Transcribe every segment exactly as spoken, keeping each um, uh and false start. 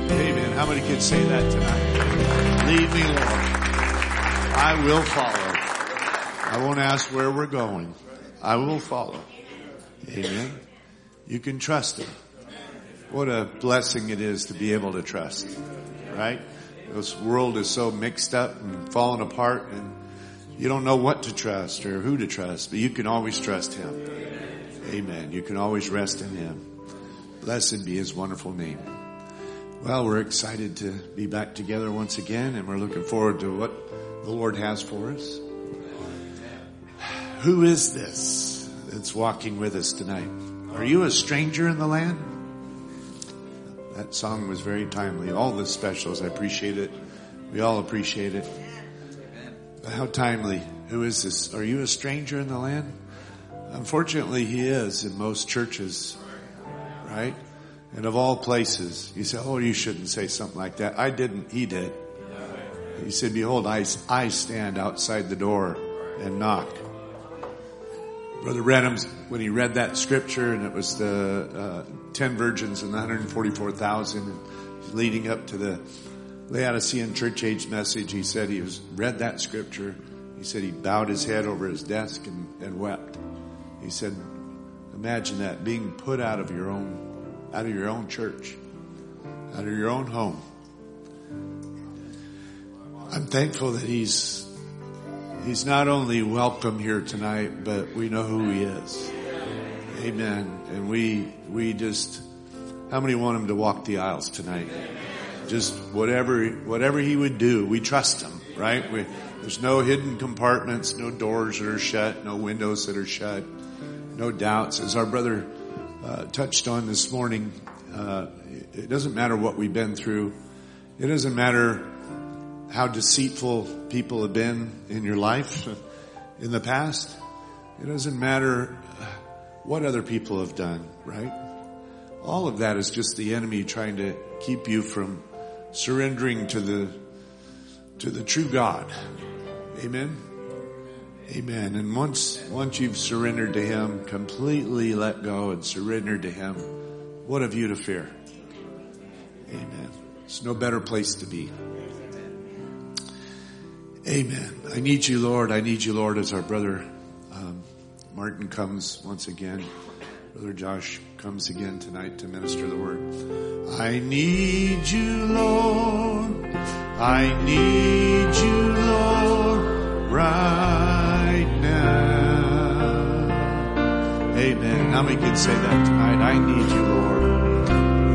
Amen. How many can say that tonight? Lead me, Lord. I will follow. I won't ask where we're going. I will follow. Amen. You can trust Him. What a blessing it is to be able to trust. Right? This world is so mixed up and falling apart, and you don't know what to trust or who to trust, but you can always trust Him. Amen. You can always rest in Him. Blessed be His wonderful name. Well, we're excited to be back together once again, and we're looking forward to what the Lord has for us. Who is this that's walking with us tonight? Are you a stranger in the land? That song was very timely. All the specials, I appreciate it. We all appreciate it. But how timely. Who is this? Are you a stranger in the land? Unfortunately, he is in most churches, right? And of all places, you say, oh, you shouldn't say something like that. I didn't. He did. He said, behold, I, I stand outside the door and knock. Brother Renham, when he read that scripture, and it was the uh, ten virgins and the one hundred forty-four thousand leading up to the Laodicean church age message, he said he was read that scripture. He said he bowed his head over his desk and, and wept. He said, imagine that, being put out of your own, out of your own church, out of your own home. I'm thankful that he's He's not only welcome here tonight, but we know who He is. Amen. And we, we just, how many want Him to walk the aisles tonight? Just whatever, whatever He would do, we trust Him, right? We, there's no hidden compartments, no doors that are shut, no windows that are shut, no doubts. As our brother uh, touched on this morning, uh, it doesn't matter what we've been through. It doesn't matter how deceitful people have been in your life in the past. It doesn't matter what other people have done, right? All of that is just the enemy trying to keep you from surrendering to the to the true God. Amen. Amen. And once once you've surrendered to Him, completely let go and surrendered to Him, what have you to fear? Amen. It's no better place to be. Amen. I need you, Lord. I need you, Lord, as our brother um, Martin comes once again. Brother Josh comes again tonight to minister the word. I need you, Lord. I need you, Lord, right now. Amen. How many can say that tonight? I need you, Lord.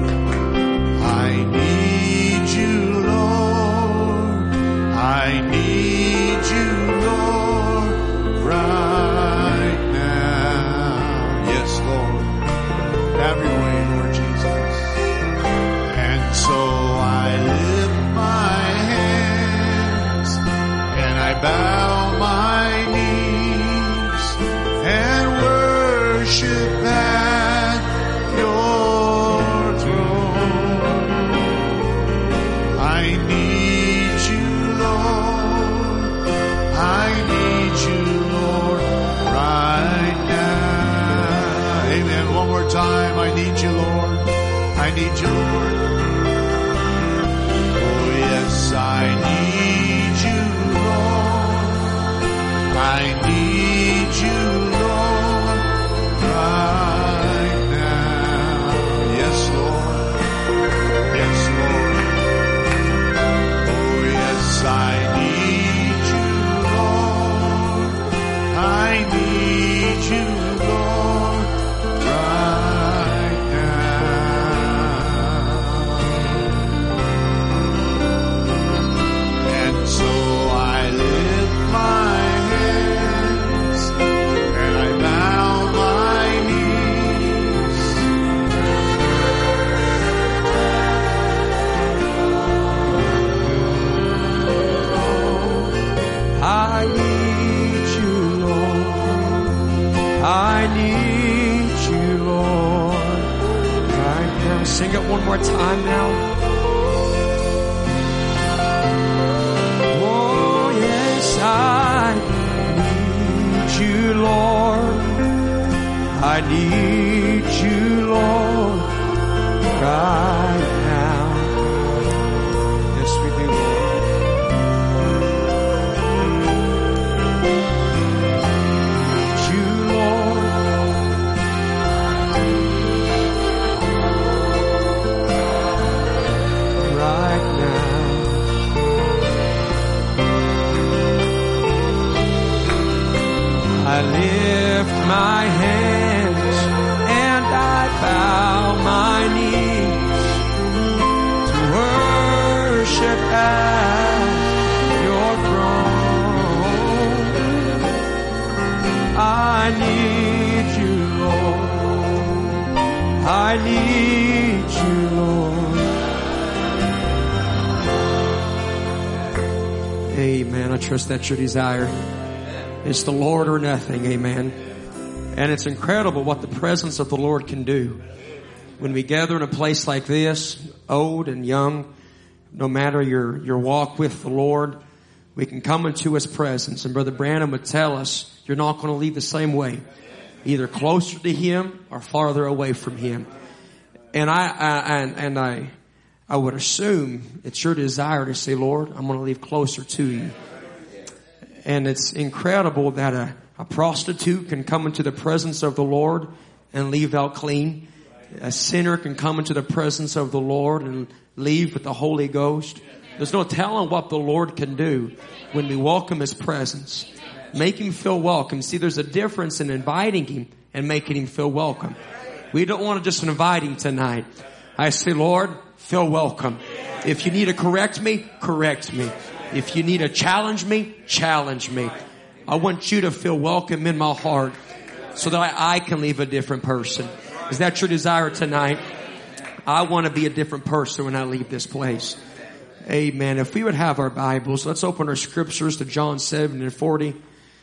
I need you, Lord. I need you, Lord, right now. Yes, Lord. Have your way, Lord Jesus. And so I lift my hands and I bow my knees and worship at your throne. I need you, Lord. I need you, Lord, right now. Amen. One more time. I need you, Lord. I need you, Lord. Oh, yes, I need you, Lord. I need you, Lord, right now. Yes, Lord. Yes, Lord. Oh, yes, I need you, Lord. I need you, Lord, right now. And so I lift my hands and I bow my knees. I need you, Lord. I need you, Lord. Right now, sing it one more time now. Oh, yes, I need you, Lord. I need you, Lord, right now. Amen. I trust that's your desire. It's the Lord or nothing. Amen. And it's incredible what the presence of the Lord can do. When we gather in a place like this, old and young, no matter your, your walk with the Lord, we can come into His presence. And Brother Branham would tell us, you're not going to leave the same way. Either closer to Him or farther away from Him. And I, I and, and I, I would assume it's your desire to say, Lord, I'm going to leave closer to You. And it's incredible that a, a prostitute can come into the presence of the Lord and leave out clean. A sinner can come into the presence of the Lord and leave with the Holy Ghost. There's no telling what the Lord can do when we welcome His presence. Make Him feel welcome. See, there's a difference in inviting Him and making Him feel welcome. We don't want to just invite Him tonight. I say, Lord, feel welcome. If you need to correct me, correct me. If you need to challenge me, challenge me. I want You to feel welcome in my heart so that I, I can leave a different person. Is that your desire tonight? I want to be a different person when I leave this place. Amen. If we would have our Bibles, let's open our scriptures to John seven and forty.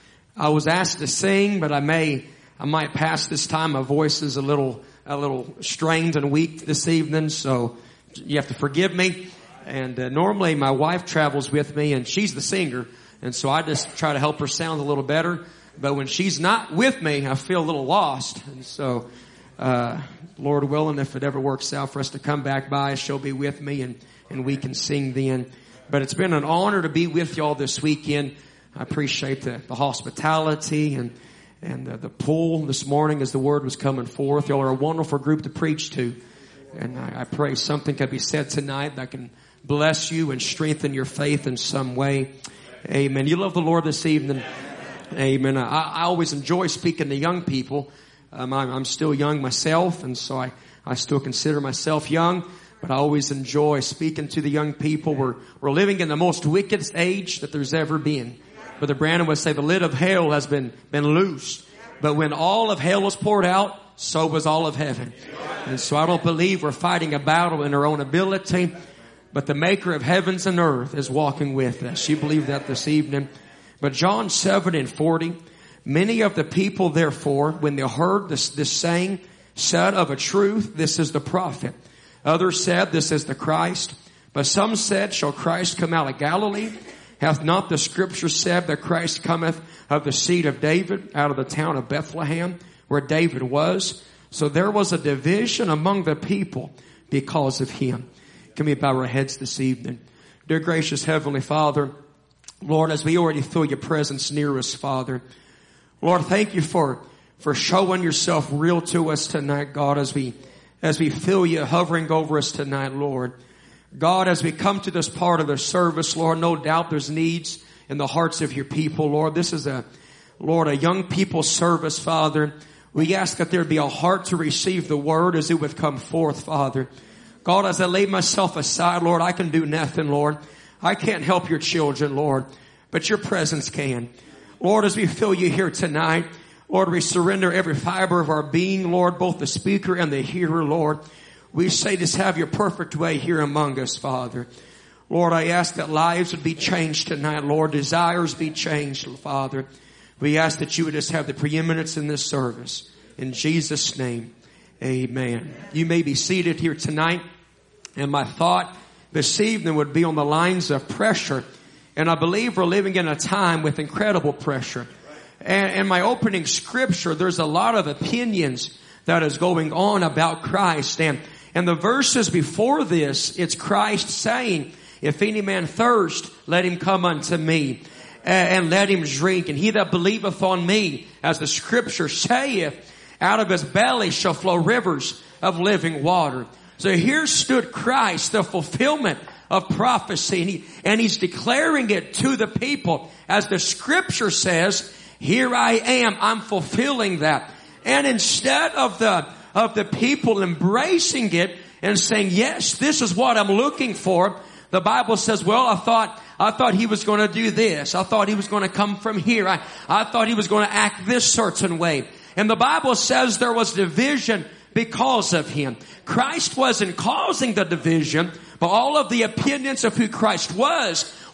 I was asked to sing, but I may, I might pass this time. My voice is a little, a little strained and weak this evening, so you have to forgive me. And uh, normally my wife travels with me, and she's the singer, and so I just try to help her sound a little better. But when she's not with me, I feel a little lost, and so uh Lord willing, if it ever works out for us to come back by, she'll be with me, and and we can sing then. But it's been an honor to be with y'all this weekend. I appreciate the, the hospitality and and the, the pull this morning as the word was coming forth. Y'all are a wonderful group to preach to, and I, I pray something can be said tonight that can bless you and strengthen your faith in some way. Amen. You love the Lord this evening. Amen. I, I always enjoy speaking to young people. Um, I'm, I'm still young myself, and so I, I still consider myself young, but I always enjoy speaking to the young people. We're, we're living in the most wickedest age that there's ever been. Brother Brandon would say the lid of hell has been, been loosed. But when all of hell was poured out, so was all of heaven. And so I don't believe we're fighting a battle in our own ability, but the maker of heavens and earth is walking with us. You believe that this evening? But John seven and forty, many of the people, therefore, when they heard this, this saying, said, of a truth, this is the prophet. Others said, this is the Christ. But some said, shall Christ come out of Galilee? Hath not the scripture said that Christ cometh of the seed of David, out of the town of Bethlehem, where David was? So there was a division among the people because of him. Can we bow our heads this evening? Dear gracious Heavenly Father, Lord, as we already feel Your presence near us, Father, Lord, thank You for, for showing Yourself real to us tonight, God, as we, as we feel You hovering over us tonight, Lord. God, as we come to this part of the service, Lord, no doubt there's needs in the hearts of Your people, Lord. This is a, Lord, a young people service, Father. We ask that there be a heart to receive the word as it would come forth, Father. God, as I lay myself aside, Lord, I can do nothing, Lord. I can't help Your children, Lord, but Your presence can. Lord, as we feel You here tonight, Lord, we surrender every fiber of our being, Lord, both the speaker and the hearer, Lord. We say, just have Your perfect way here among us, Father. Lord, I ask that lives would be changed tonight, Lord. Desires be changed, Father. We ask that You would just have the preeminence in this service. In Jesus' name, amen. You may be seated here tonight, and my thought this evening would be on the lines of pressure. And I believe we're living in a time with incredible pressure. And in my opening scripture, there's a lot of opinions that is going on about Christ. And, and the verses before this, it's Christ saying, if any man thirst, let him come unto me, and, and let him drink. And he that believeth on me, as the scripture saith, out of his belly shall flow rivers of living water. So here stood Christ, the fulfillment of prophecy, and, he, and He's declaring it to the people. As the scripture says, here I am, I'm fulfilling that. And instead of the, of the people embracing it and saying, yes, this is what I'm looking for, the Bible says, well, I thought, I thought He was going to do this. I thought He was going to come from here. I, I thought He was going to act this certain way. And the Bible says there was division because of Him. Christ wasn't causing the division, but all of the opinions of who Christ was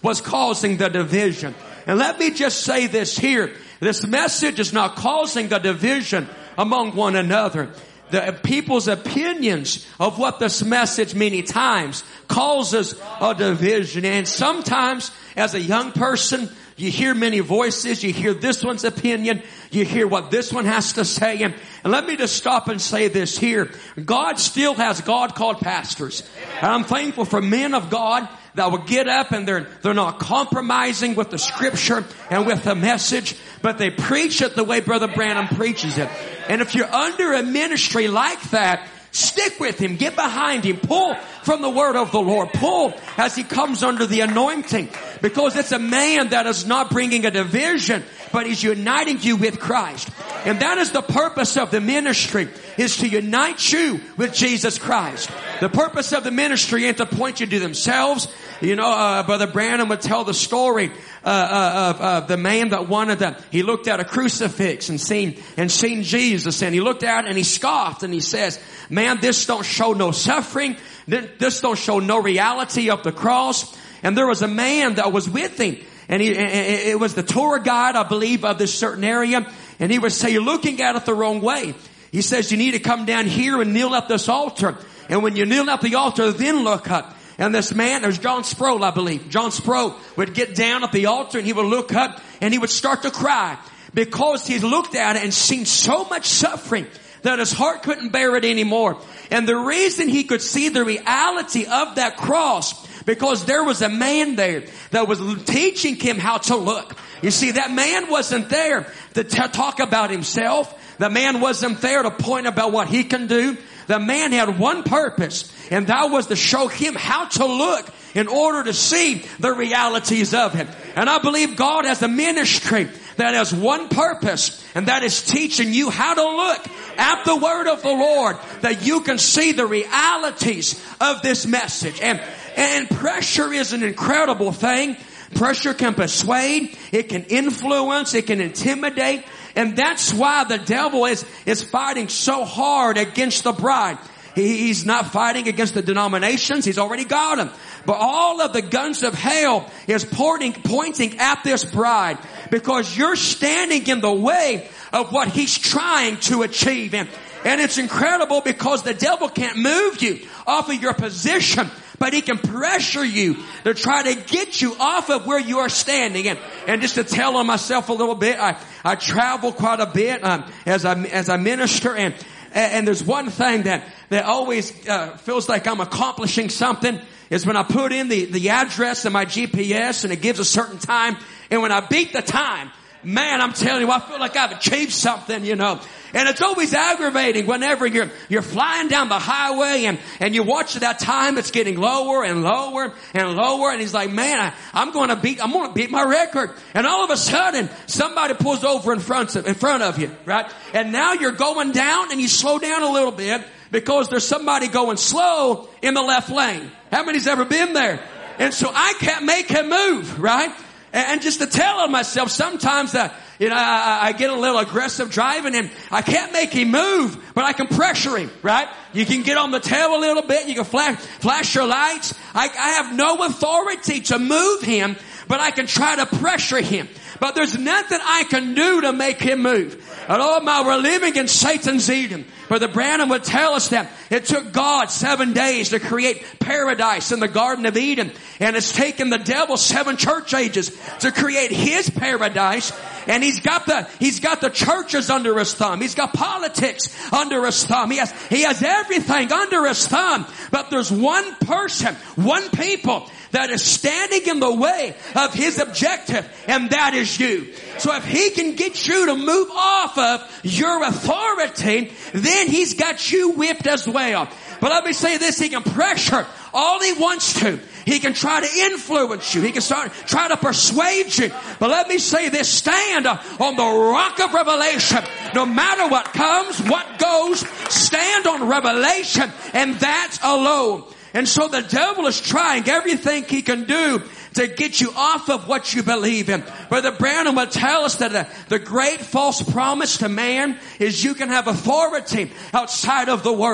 was causing the division. And let me just say this here. This message is not causing a division among one another. The people's opinions of what this message many times causes a division. And sometimes as a young person, you hear many voices. You hear this one's opinion. You hear what this one has to say. And, and let me just stop and say this here. God still has God-called pastors. And I'm thankful for men of God that will get up and they're, they're not compromising with the scripture and with the message, but they preach it the way Brother Branham preaches it. And if you're under a ministry like that, stick with him. Get behind him. Pull from the word of the Lord. Pull as he comes under the anointing. Because it's a man that is not bringing a division, but he's uniting you with Christ. And that is the purpose of the ministry, is to unite you with Jesus Christ. The purpose of the ministry ain't to point you to themselves. You know, uh, Brother Branham would tell the story uh, uh, of uh, the man that wanted to, he looked at a crucifix and seen, and seen Jesus, and he looked at it and he scoffed and he says, man, this don't show no suffering. This don't show no reality of the cross. And there was a man that was with him, and he, it was the tour guide, I believe, of this certain area. And he would say, you're looking at it the wrong way. He says, you need to come down here and kneel at this altar. And when you kneel at the altar, then look up. And this man, there's John Sproul, I believe. John Sproul would get down at the altar and he would look up and he would start to cry because he looked at it and seen so much suffering that his heart couldn't bear it anymore. And the reason he could see the reality of that cross, because there was a man there that was teaching him how to look. You see, that man wasn't there to t- talk about himself. The man wasn't there to point about what he can do. The man had one purpose, and that was to show him how to look in order to see the realities of him. And I believe God has a ministry that has one purpose, and that is teaching you how to look at the word of the Lord, that you can see the realities of this message. And, and pressure is an incredible thing. Pressure can persuade, it can influence, it can intimidate. And that's why the devil is, is fighting so hard against the bride. He, he's not fighting against the denominations. He's already got them. But all of the guns of hell is pointing, pointing at this bride, because you're standing in the way of what he's trying to achieve. And, and it's incredible because the devil can't move you off of your position, but he can pressure you to try to get you off of where you are standing. And, and just to tell on myself a little bit, I, I travel quite a bit, um, as I, as I minister. And, and there's one thing that, that always, uh, feels like I'm accomplishing something, is when I put in the, the address in my G P S and it gives a certain time. And when I beat the time, man, I'm telling you, I feel like I've achieved something, you know. And it's always aggravating whenever you're, you're flying down the highway and, and you watch that time, it's getting lower and lower and lower. And he's like, man, I, I'm going to beat, I'm going to beat my record. And all of a sudden, somebody pulls over in front of, in front of you, right? And now you're going down and you slow down a little bit because there's somebody going slow in the left lane. How many's ever been there? And so I can't make him move, right? And, and just to tell on myself, sometimes that, You know, I, I get a little aggressive driving and I can't make him move, but I can pressure him, right? You can get on the tail a little bit. You can flash, flash your lights. I, I have no authority to move him, but I can try to pressure him. But there's nothing I can do to make him move. And oh my, we're living in Satan's Eden. Brother Branham would tell us that it took God seven days to create paradise in the Garden of Eden. And it's taken the devil seven church ages to create his paradise. And he's got the, he's got the churches under his thumb. He's got politics under his thumb. He has, he has everything under his thumb. But there's one person, one people that is standing in the way of his objective, and that is you. So if he can get you to move off of your authority, then he's got you whipped as well. But let me say this, he can pressure all he wants to. He can try to influence you. He can start, try to persuade you. But let me say this, stand on the rock of revelation. No matter what comes, what goes, stand on revelation, and that's alone. And so the devil is trying everything he can do to get you off of what you believe in. Brother Branham will tell us that the, the great false promise to man is you can have authority outside of the Word.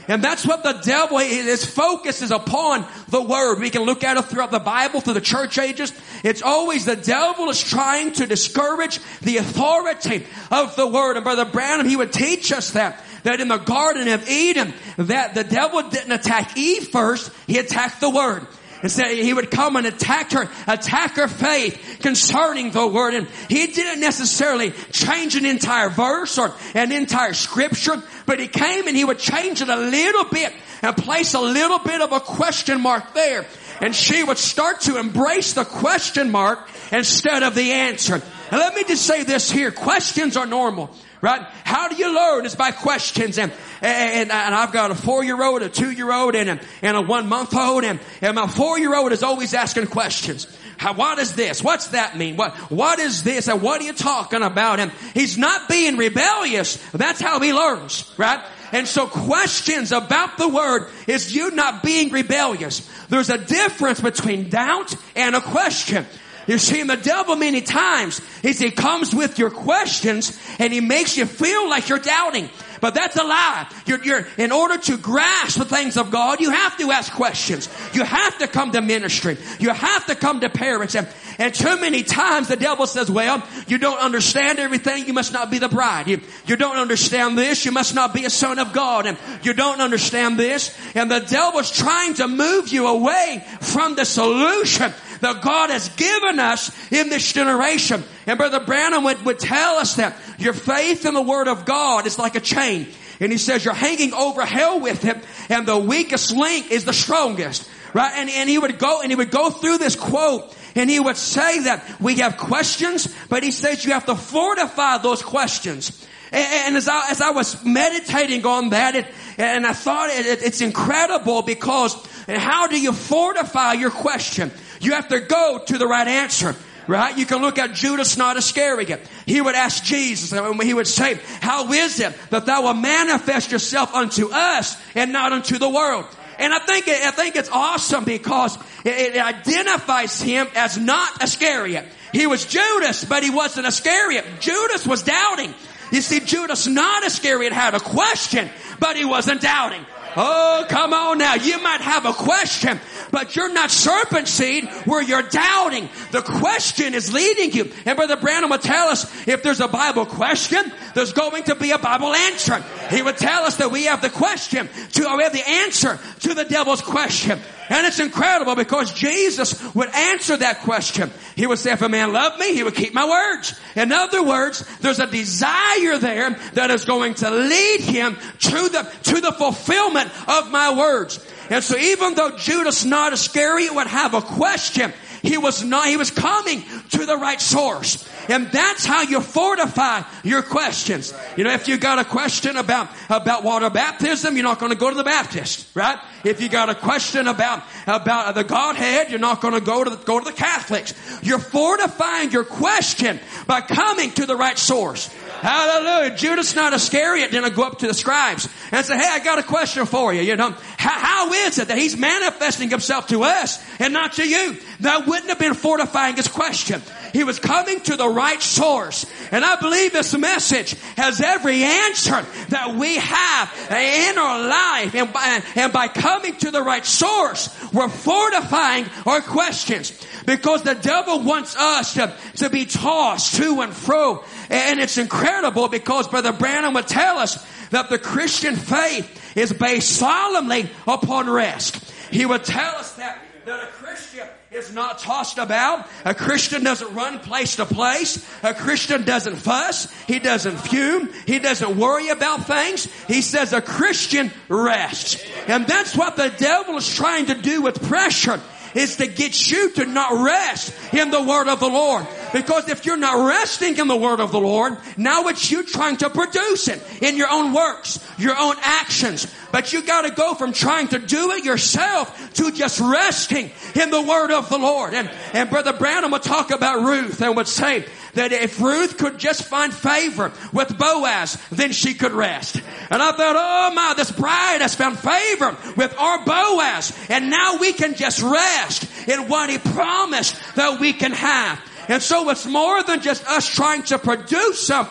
And that's what the devil, his focus is upon the Word. We can look at it throughout the Bible, through the church ages. It's always the devil is trying to discourage the authority of the Word. And Brother Branham, he would teach us that. That in the Garden of Eden, that the devil didn't attack Eve first, he attacked the Word. And said he would come and attack her, attack her faith concerning the Word. And he didn't necessarily change an entire verse or an entire scripture, but he came and he would change it a little bit and place a little bit of a question mark there. And she would start to embrace the question mark instead of the answer. And let me just say this here. Questions are normal. Right? How do you learn? It's by questions. And, and, and I've got a four-year-old, a two-year-old, and a, and a one-month-old. And, and my four-year-old is always asking questions. How, what is this? What's that mean? What, what is this? And what are you talking about? And he's not being rebellious. That's how he learns. Right? And so questions about the Word is you not being rebellious. There's a difference between doubt and a question. You see, the devil many times is he comes with your questions and he makes you feel like you're doubting. But that's a lie. You're, you're, in order to grasp the things of God, you have to ask questions. You have to come to ministry. You have to come to parents. And, and too many times the devil says, well, you don't understand everything. You must not be the bride. You, you don't understand this. You must not be a son of God. And you don't understand this. And the devil's trying to move you away from the solution that God has given us in this generation. And Brother Branham would, would tell us that your faith in the Word of God is like a chain. And he says you're hanging over hell with it, and the weakest link is the strongest. Right? And, and he would go, and he would go through this quote, and he would say that we have questions, but he says you have to fortify those questions. And, and as I, as I was meditating on that, it, and I thought it, it, it's incredible because how do you fortify your question? You have to go to the right answer. Right? You can look at Judas not Iscariot. He would ask Jesus, and he would say, how is it that thou wilt manifest yourself unto us and not unto the world? And I think, I think it's awesome because it, it identifies him as not Iscariot. He was Judas, but he wasn't Iscariot. Judas was doubting. You see, Judas not Iscariot had a question, but he wasn't doubting. Oh, come on now. You might have a question, but you're not serpent seed where you're doubting. The question is leading you. And Brother Branham would tell us if there's a Bible question, there's going to be a Bible answer. He would tell us that we have the question to, or we have the answer to the devil's question. And it's incredible because Jesus would answer that question. He would say, if a man loved me, he would keep my words. In other words, there's a desire there that is going to lead him to the, to the fulfillment of my words. And so even though Judas not Iscariot would have a question, he was not, he was coming to the right source. And that's how you fortify your questions. You know, if you got a question about, about water baptism, you're not going to go to the Baptist, right? If you got a question about, about the Godhead, you're not going to go to the, go to the Catholics. You're fortifying your question by coming to the right source. Hallelujah. Judas not Iscariot didn't go up to the scribes and say, hey, I got a question for you. You know, how, how is it that he's manifesting himself to us and not to you? That wouldn't have been fortifying his question. He was coming to the right source. And I believe this message has every answer that we have in our life. And by, and by coming to the right source, we're fortifying our questions. Because the devil wants us to, to be tossed to and fro. And it's incredible because Brother Branham would tell us that the Christian faith is based solemnly upon rest. He would tell us that, that a Christian is not tossed about. A Christian doesn't run place to place. A Christian doesn't fuss. He doesn't fume. He doesn't worry about things. He says a Christian rests. And that's what the devil is trying to do with pressure, is to get you to not rest in the Word of the Lord. Because if you're not resting in the Word of the Lord, now it's you trying to produce it in your own works, your own actions. But you got to go from trying to do it yourself to just resting in the Word of the Lord. And, and Brother Branham would talk about Ruth and would say that if Ruth could just find favor with Boaz, then she could rest. And I thought, oh my, this bride has found favor with our Boaz. And now we can just rest in what he promised that we can have. And so it's more than just us trying to produce something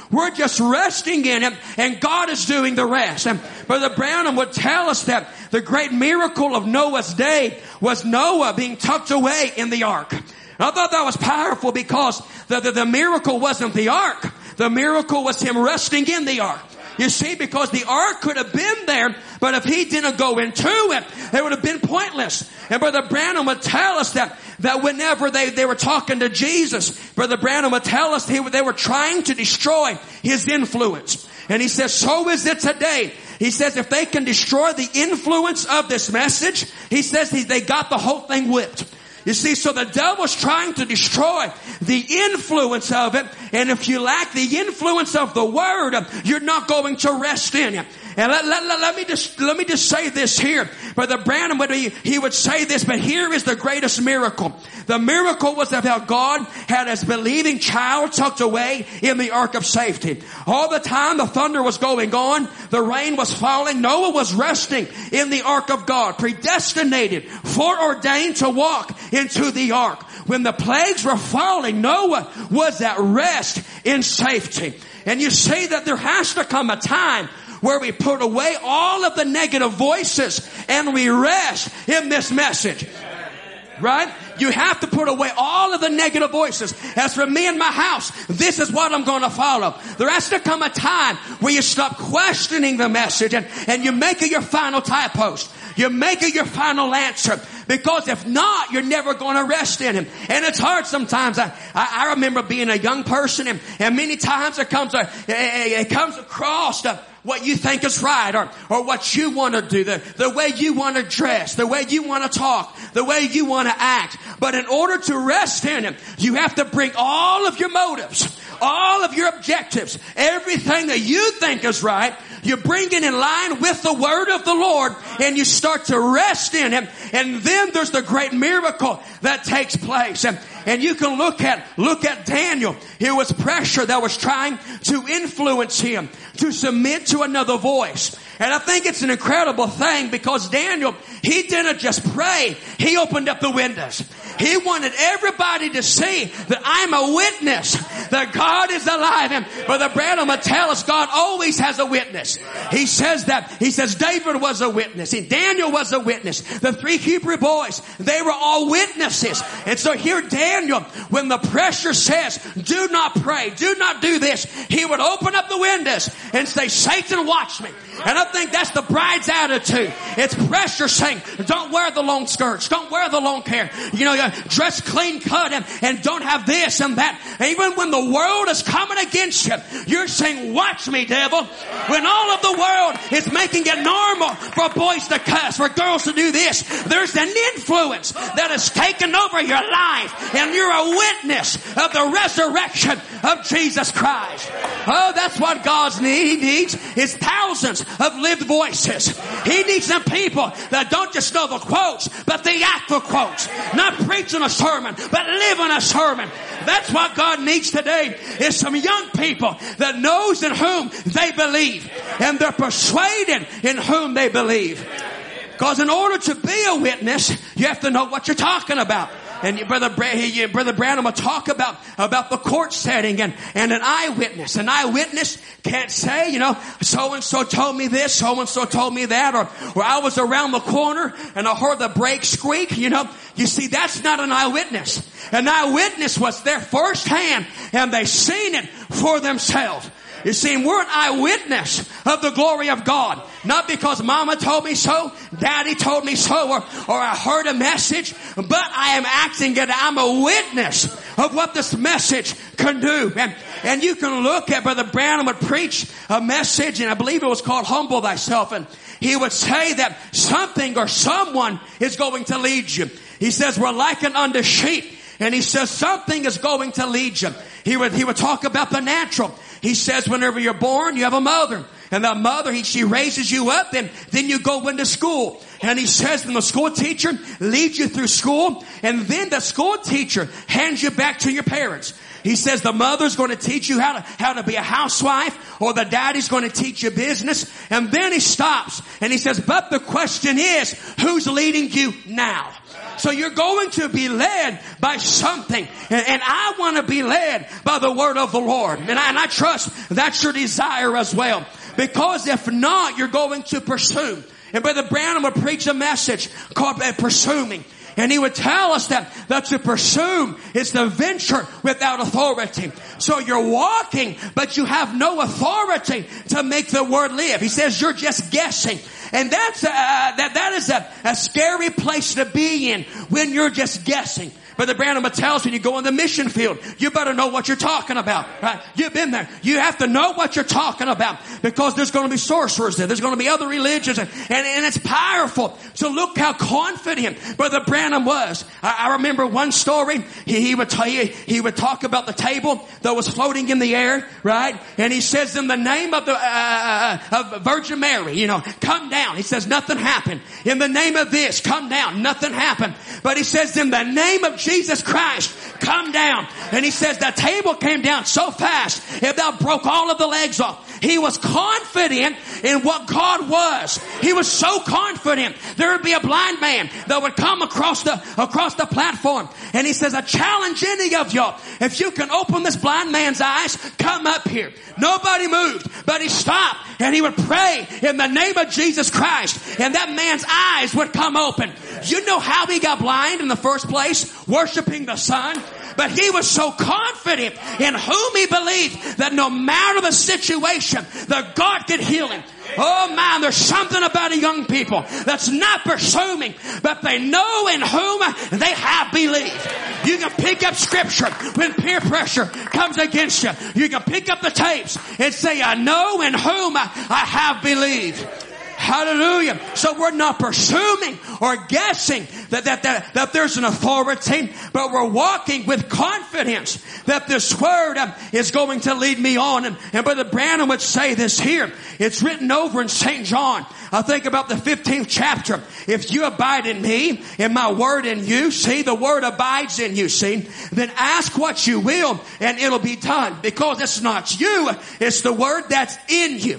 We're just resting in Him, and God is doing the rest. And Brother Branham would tell us that the great miracle of Noah's day was Noah being tucked away in the ark. And I thought that was powerful because the, the, the miracle wasn't the ark. The miracle was him resting in the ark. You see, because the ark could have been there, but if he didn't go into it, it would have been pointless. And Brother Branham would tell us that, that whenever they, they were talking to Jesus, Brother Branham would tell us he, they were trying to destroy his influence. And he says, so is it today. He says, if they can destroy the influence of this message, he says he, they got the whole thing whipped. You see, so the devil's trying to destroy the influence of it. And if you lack the influence of the Word, you're not going to rest in it. And let, let, let, let me just, let me just say this here. Brother Branham, would he, he would say this, but here is the greatest miracle. The miracle was of how God had his believing child tucked away in the ark of safety. All the time the thunder was going on, the rain was falling, Noah was resting in the ark of God, predestinated, foreordained to walk into the ark. When the plagues were falling, Noah was at rest in safety. And you see that there has to come a time where we put away all of the negative voices and we rest in this message. Right? You have to put away all of the negative voices. As for me and my house, this is what I'm going to follow. There has to come a time where you stop questioning the message and, and you make it your final tie post. You make it your final answer. Because if not, you're never going to rest in Him. And it's hard sometimes. I, I, I remember being a young person and, and many times it comes, a, it comes across a, what you think is right or, or what you want to do, the, the way you want to dress, the way you want to talk, the way you want to act. But in order to rest in Him, you have to bring all of your motives, all of your objectives, everything that you think is right, you bring it in line with the Word of the Lord and you start to rest in Him. And then there's the great miracle that takes place. And, and you can look at, look at Daniel. It was pressure that was trying to influence him to submit to another voice. And I think it's an incredible thing because Daniel, he didn't just pray. He opened up the windows. He wanted everybody to see that I'm a witness that God is alive. And Brother Branham will tell us God always has a witness. He says that. He says David was a witness. And Daniel was a witness. The three Hebrew boys, they were all witnesses. And so here Daniel, when the pressure says, do not pray, do not do this, he would open up the windows and say, Satan, watch me. And I think that's the bride's attitude. It's pressure saying, don't wear the long skirts, don't wear the long hair, you know, dress clean cut and, and don't have this and that. And even when the world is coming against you, you're saying, watch me, devil. When all of the world is making it normal for boys to cuss, for girls to do this, there's an influence that has taken over your life and you're a witness of the resurrection of Jesus Christ. Oh, that's what God's need. He needs is thousands of lived voices. He needs some people that don't just know the quotes, but they act the quotes. Not preaching a sermon, but living a sermon. That's what God needs today, is some young people that knows in whom they believe. And they're persuaded in whom they believe. Because in order to be a witness, you have to know what you're talking about. And Brother, Bra- Brother Branham will talk about, about the court setting and, and an eyewitness. An eyewitness can't say, you know, so-and-so told me this, so-and-so told me that, or, or I was around the corner and I heard the brake squeak, you know. You see, that's not an eyewitness. An eyewitness was there firsthand and they seen it for themselves. You see, we're an eyewitness of the glory of God. Not because mama told me so, daddy told me so, or, or I heard a message, but I am acting it. I'm a witness of what this message can do. And, and you can look at Brother Branham would preach a message, and I believe it was called Humble Thyself. And he would say that something or someone is going to lead you. He says, we're likened unto sheep. And he says something is going to lead you. He would, he would talk about the natural. He says whenever you're born, you have a mother. and the mother, he, she raises you up, and then you go into school. And he says, and the school teacher leads you through school, and then the school teacher hands you back to your parents. He says the mother's going to teach you how to, how to be a housewife, or the daddy's going to teach you business. And then he stops and he says, but the question is, who's leading you now? So you're going to be led by something. And, and I want to be led by the word of the Lord. And I, and I trust that's your desire as well. Because if not, you're going to pursue. And Brother Branham would preach a message called uh, Pursuing. And he would tell us that, that to pursue is to venture without authority. So you're walking, but you have no authority to make the word live. He says you're just guessing. And that's a, uh, that, that is a, a scary place to be in when you're just guessing. Brother Branham tells when you go in the mission field, you better know what you're talking about, right? You've been there. You have to know what you're talking about, because there's going to be sorcerers there. There's going to be other religions, and, and, and it's powerful. So look how confident Brother Branham was. I, I remember one story. He, he would tell you, he would talk about the table that was floating in the air, right? And he says, in the name of the, uh, of Virgin Mary, you know, come down. He says, nothing happened. In the name of this, come down. Nothing happened. But he says, in the name of Jesus Christ, come down. And he says the table came down so fast, it about broke all of the legs off. He was confident in what God was. He was so confident there would be a blind man that would come across the across the platform. And he says, I challenge any of y'all, if you can open this blind man's eyes, come up here. Nobody moved, but he stopped and he would pray in the name of Jesus Christ, and that man's eyes would come open. You know how he got blind in the first place? Worshiping the sun. But he was so confident in whom he believed that no matter the situation, that God could heal him. Oh man, there's something about a young people that's not pursuing, but they know in whom they have believed. You can pick up scripture when peer pressure comes against you. You can pick up the tapes and say, I know in whom I have believed. Hallelujah. So we're not pursuing or guessing that, that, that, that there's an authority, but we're walking with confidence that this word um, is going to lead me on. And, and Brother Branham would say this here. It's written over in Saint John. I think about the fifteenth chapter. If you abide in me and my word in you, see, the word abides in you, see, then ask what you will and it'll be done. Because it's not you, it's the word that's in you.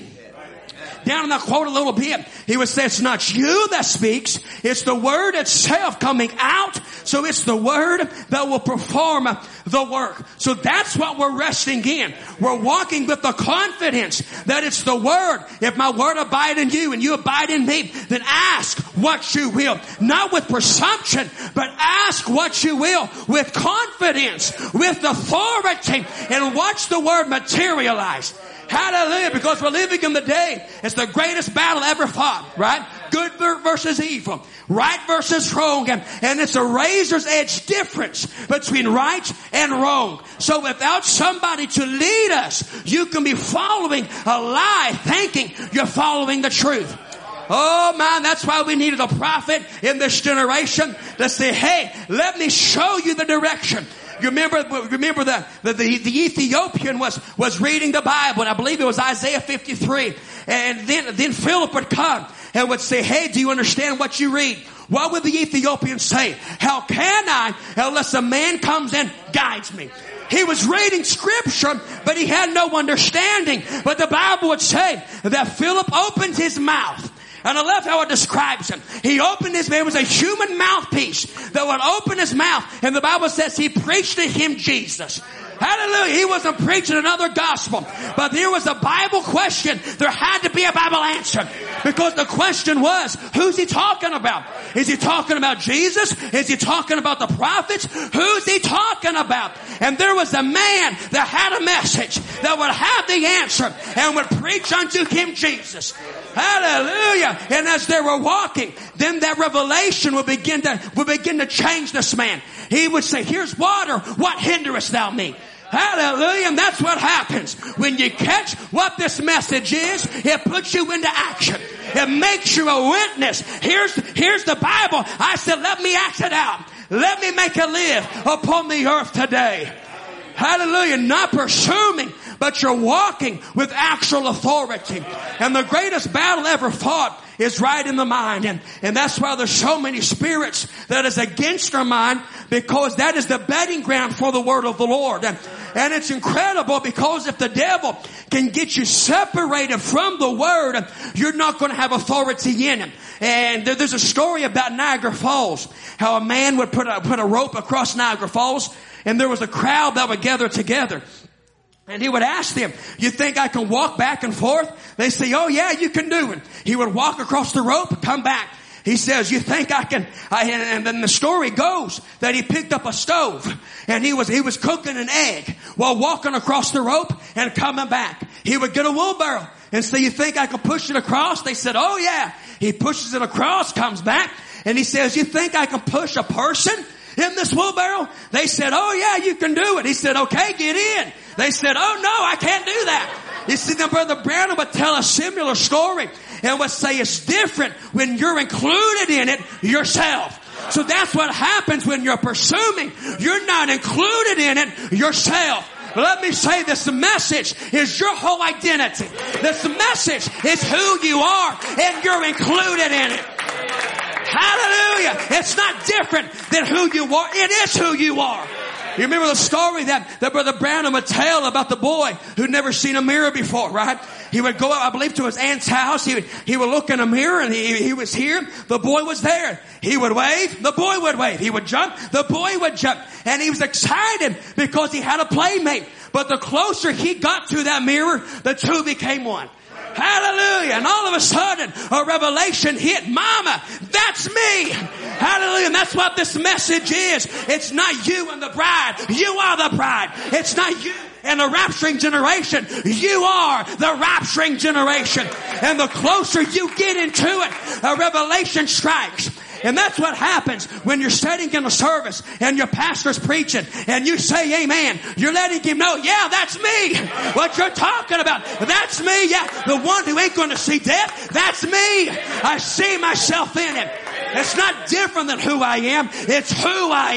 Down in that quote a little bit, he would say it's not you that speaks, it's the word itself coming out. So it's the word that will perform the work. So that's what we're resting in. We're walking with the confidence that it's the word. If my word abide in you and you abide in me, then ask what you will. Not with presumption, but ask what you will with confidence, with authority, and watch the word materialize. Hallelujah. Because we're living in the day, it's the greatest battle ever fought, right? Good versus evil, right versus wrong, and, and it's a razor's edge difference between right and wrong. So without somebody to lead us, you can be following a lie thinking you're following the truth. Oh man, that's why we needed a prophet in this generation to say, hey, let me show you the direction. You remember, remember the, the, the, the Ethiopian was, was reading the Bible, and I believe it was Isaiah fifty-three. And then, then Philip would come and would say, hey, do you understand what you read? What would the Ethiopian say? How can I unless a man comes and guides me? He was reading scripture, but he had no understanding. But the Bible would say that Philip opened his mouth. And I love how it describes him. He opened his mouth. It was a human mouthpiece that would open his mouth. And the Bible says he preached to him Jesus. Hallelujah. He wasn't preaching another gospel. But there was a Bible question. There had to be a Bible answer. Because the question was, who's he talking about? Is he talking about Jesus? Is he talking about the prophets? Who's he talking about? And there was a man that had a message that would have the answer and would preach unto him Jesus. Hallelujah. And as they were walking, then that revelation would begin to, would begin to change this man. He would say, here's water. What hinderest thou me? Hallelujah. And that's what happens. When you catch what this message is, it puts you into action. It makes you a witness. Here's, here's the Bible. I said, let me act it out. Let me make it live upon the earth today. Hallelujah. Not pursuing, but you're walking with actual authority. And the greatest battle ever fought is right in the mind. And, and that's why there's so many spirits that is against our mind, because that is the bedding ground for the word of the Lord. And, and it's incredible, because if the devil can get you separated from the word, you're not going to have authority in it. And there, there's a story about Niagara Falls, how a man would put a, put a rope across Niagara Falls, and there was a crowd that would gather together. And he would ask them, you think I can walk back and forth? They say, oh yeah, you can do it. He would walk across the rope, come back. He says, you think I can, I, and then the story goes that he picked up a stove and he was, he was cooking an egg while walking across the rope and coming back. He would get a wheelbarrow and say, you think I can push it across? They said, oh yeah. He pushes it across, comes back, and he says, you think I can push a person in this wheelbarrow? They said, oh yeah, you can do it. He said, okay, get in. They said, oh no, I can't do that. You see, then Brother Branham would tell a similar story and would say it's different when you're included in it yourself. So that's what happens when you're pursuing. You're not included in it yourself. Let me say this, the message is your whole identity. This message is who you are, and you're included in it. Hallelujah. It's not different than who you are. It is who you are. You remember the story that, that Brother Branham would tell about the boy who'd never seen a mirror before, right? He would go up, I believe, to his aunt's house. He would, he would look in a mirror, and he, he was here. The boy was there. He would wave. The boy would wave. He would jump. The boy would jump. And he was excited because he had a playmate. But the closer he got to that mirror, the two became one. Hallelujah. And all of a sudden, a revelation hit. Mama, that's me. Hallelujah. And that's what this message is. It's not you and the bride. You are the bride. It's not you and the rapturing generation. You are the rapturing generation. And the closer you get into it, a revelation strikes. And that's what happens when you're sitting in a service and your pastor's preaching and you say amen. You're letting him know, yeah, that's me. What you're talking about, that's me. Yeah, the one who ain't going to see death, that's me. I see myself in it. It's not different than who I am. It's who I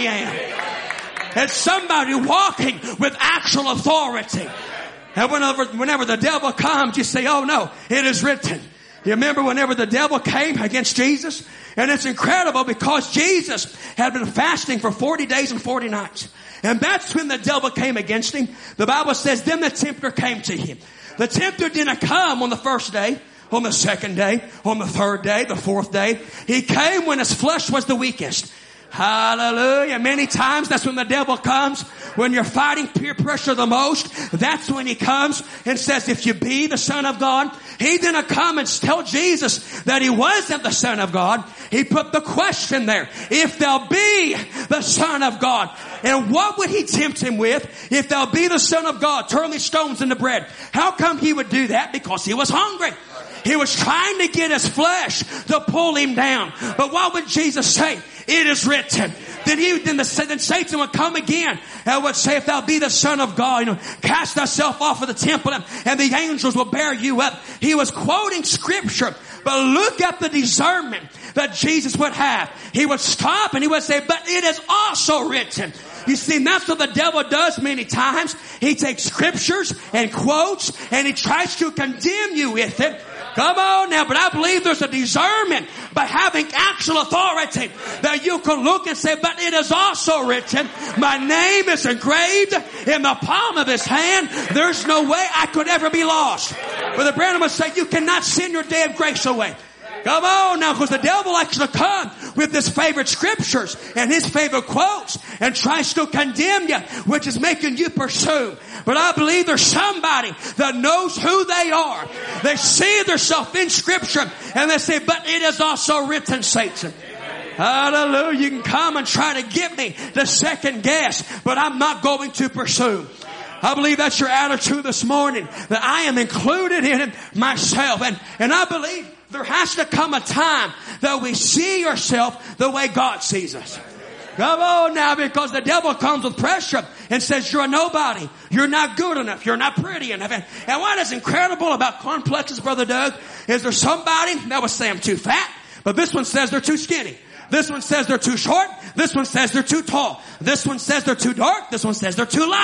am. It's somebody walking with actual authority. And whenever, whenever the devil comes, you say, oh no, it is written. You remember whenever the devil came against Jesus? And it's incredible because Jesus had been fasting for forty days and forty nights. And that's when the devil came against him. The Bible says, then the tempter came to him. The tempter didn't come on the first day, on the second day, on the third day, the fourth day. He came when his flesh was the weakest. Hallelujah. Many times that's when the devil comes. When you're fighting peer pressure the most, that's when he comes and says, if you be the Son of God. He didn't come and tell Jesus that he wasn't the Son of God. He put the question there. If thou be the Son of God. And what would he tempt him with? If thou be the Son of God, turn these stones into bread. How come he would do that? Because he was hungry. He was trying to get his flesh to pull him down. But what would Jesus say? It is written. Then he, then, the, then Satan would come again and would say, if thou be the Son of God, you know, cast thyself off of the temple and, and the angels will bear you up. He was quoting scripture. But look at the discernment that Jesus would have. He would stop and he would say, but it is also written. You see, that's what the devil does many times. He takes scriptures and quotes and he tries to condemn you with it. Come on now, but I believe there's a discernment by having actual authority that you can look and say, but it is also written, my name is engraved in the palm of his hand. There's no way I could ever be lost. Brother Branham would say, you cannot send your day of grace away. Come on now, because the devil likes to come with his favorite scriptures and his favorite quotes and tries to condemn you, which is making you pursue. But I believe there's somebody that knows who they are. They see themselves in scripture and they say, but it is also written, Satan. Hallelujah. You can come and try to get me to second guess, but I'm not going to pursue. I believe that's your attitude this morning, that I am included in it myself. And, and I believe there has to come a time that we see ourselves the way God sees us. Come on now, because the devil comes with pressure and says, you're a nobody. You're not good enough. You're not pretty enough. And, and what is incredible about complexes, Brother Doug, is there's somebody that would say I'm too fat, but this one says they're too skinny. This one says they're too short. This one says they're too tall. This one says they're too dark. This one says they're too light.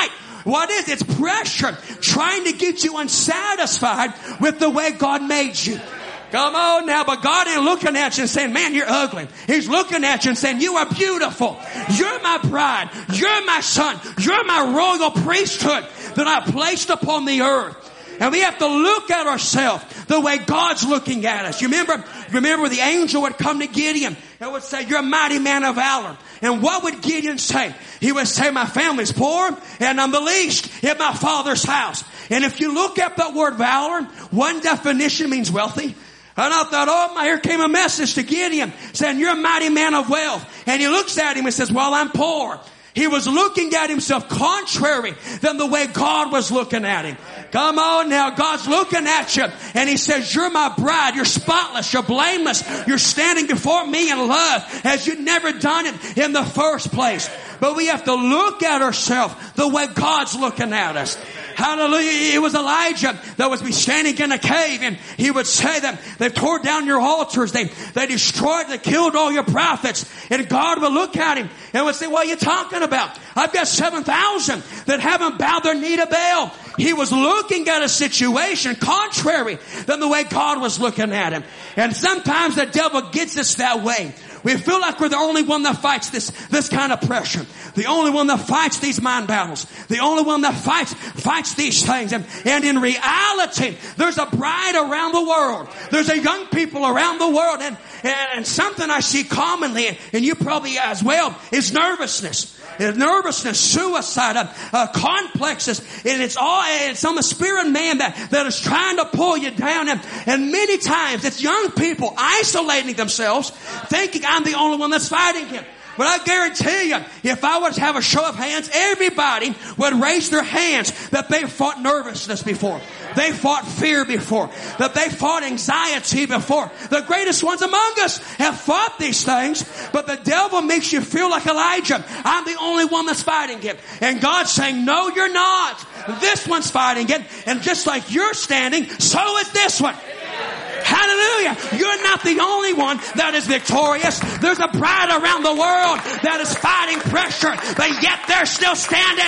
What is it? It's pressure trying to get you unsatisfied with the way God made you. Come on now, but God ain't looking at you and saying, man, you're ugly. He's looking at you and saying, you are beautiful. You're my bride. You're my son. You're my royal priesthood that I placed upon the earth. And we have to look at ourselves the way God's looking at us. You remember, remember the angel would come to Gideon and would say, you're a mighty man of valor. And what would Gideon say? He would say, my family's poor and I'm the least in my father's house. And if you look up that word valor, one definition means wealthy. And I thought, oh my, here came a message to Gideon saying, you're a mighty man of wealth. And he looks at him and says, well, I'm poor. He was looking at himself contrary than the way God was looking at him. Come on now, God's looking at you and He says, you're my bride, you're spotless, you're blameless, you're standing before me in love as you'd never done it in the first place. But we have to look at ourselves the way God's looking at us. Hallelujah. It was Elijah that was be standing in a cave and he would say that they tore down your altars. They, they destroyed, they killed all your prophets. And God would look at him and would say, what are you talking about? I've got seven thousand that haven't bowed their knee to Baal. He was looking at a situation contrary than the way God was looking at him. And sometimes the devil gets us that way. We feel like we're the only one that fights this, this kind of pressure. The only one that fights these mind battles. The only one that fights, fights these things. And, and in reality, there's a bride around the world. There's a young people around the world. And, and, and something I see commonly, and you probably as well, is nervousness. Nervousness, suicide, uh, uh, complexes, and it's all, it's some spirit man that, that is trying to pull you down. And, and many times it's young people isolating themselves, thinking I'm the only one that's fighting him. But I guarantee you, if I was to have a show of hands, everybody would raise their hands that they fought nervousness before. They fought fear before. That they fought anxiety before. The greatest ones among us have fought these things, but the devil makes you feel like Elijah. I'm the only one that's fighting him. And God's saying, no, you're not. This one's fighting it. And just like you're standing, so is this one. Hallelujah. You're not the only one that is victorious. There's a bride around the world that is fighting pressure, but yet they're still standing.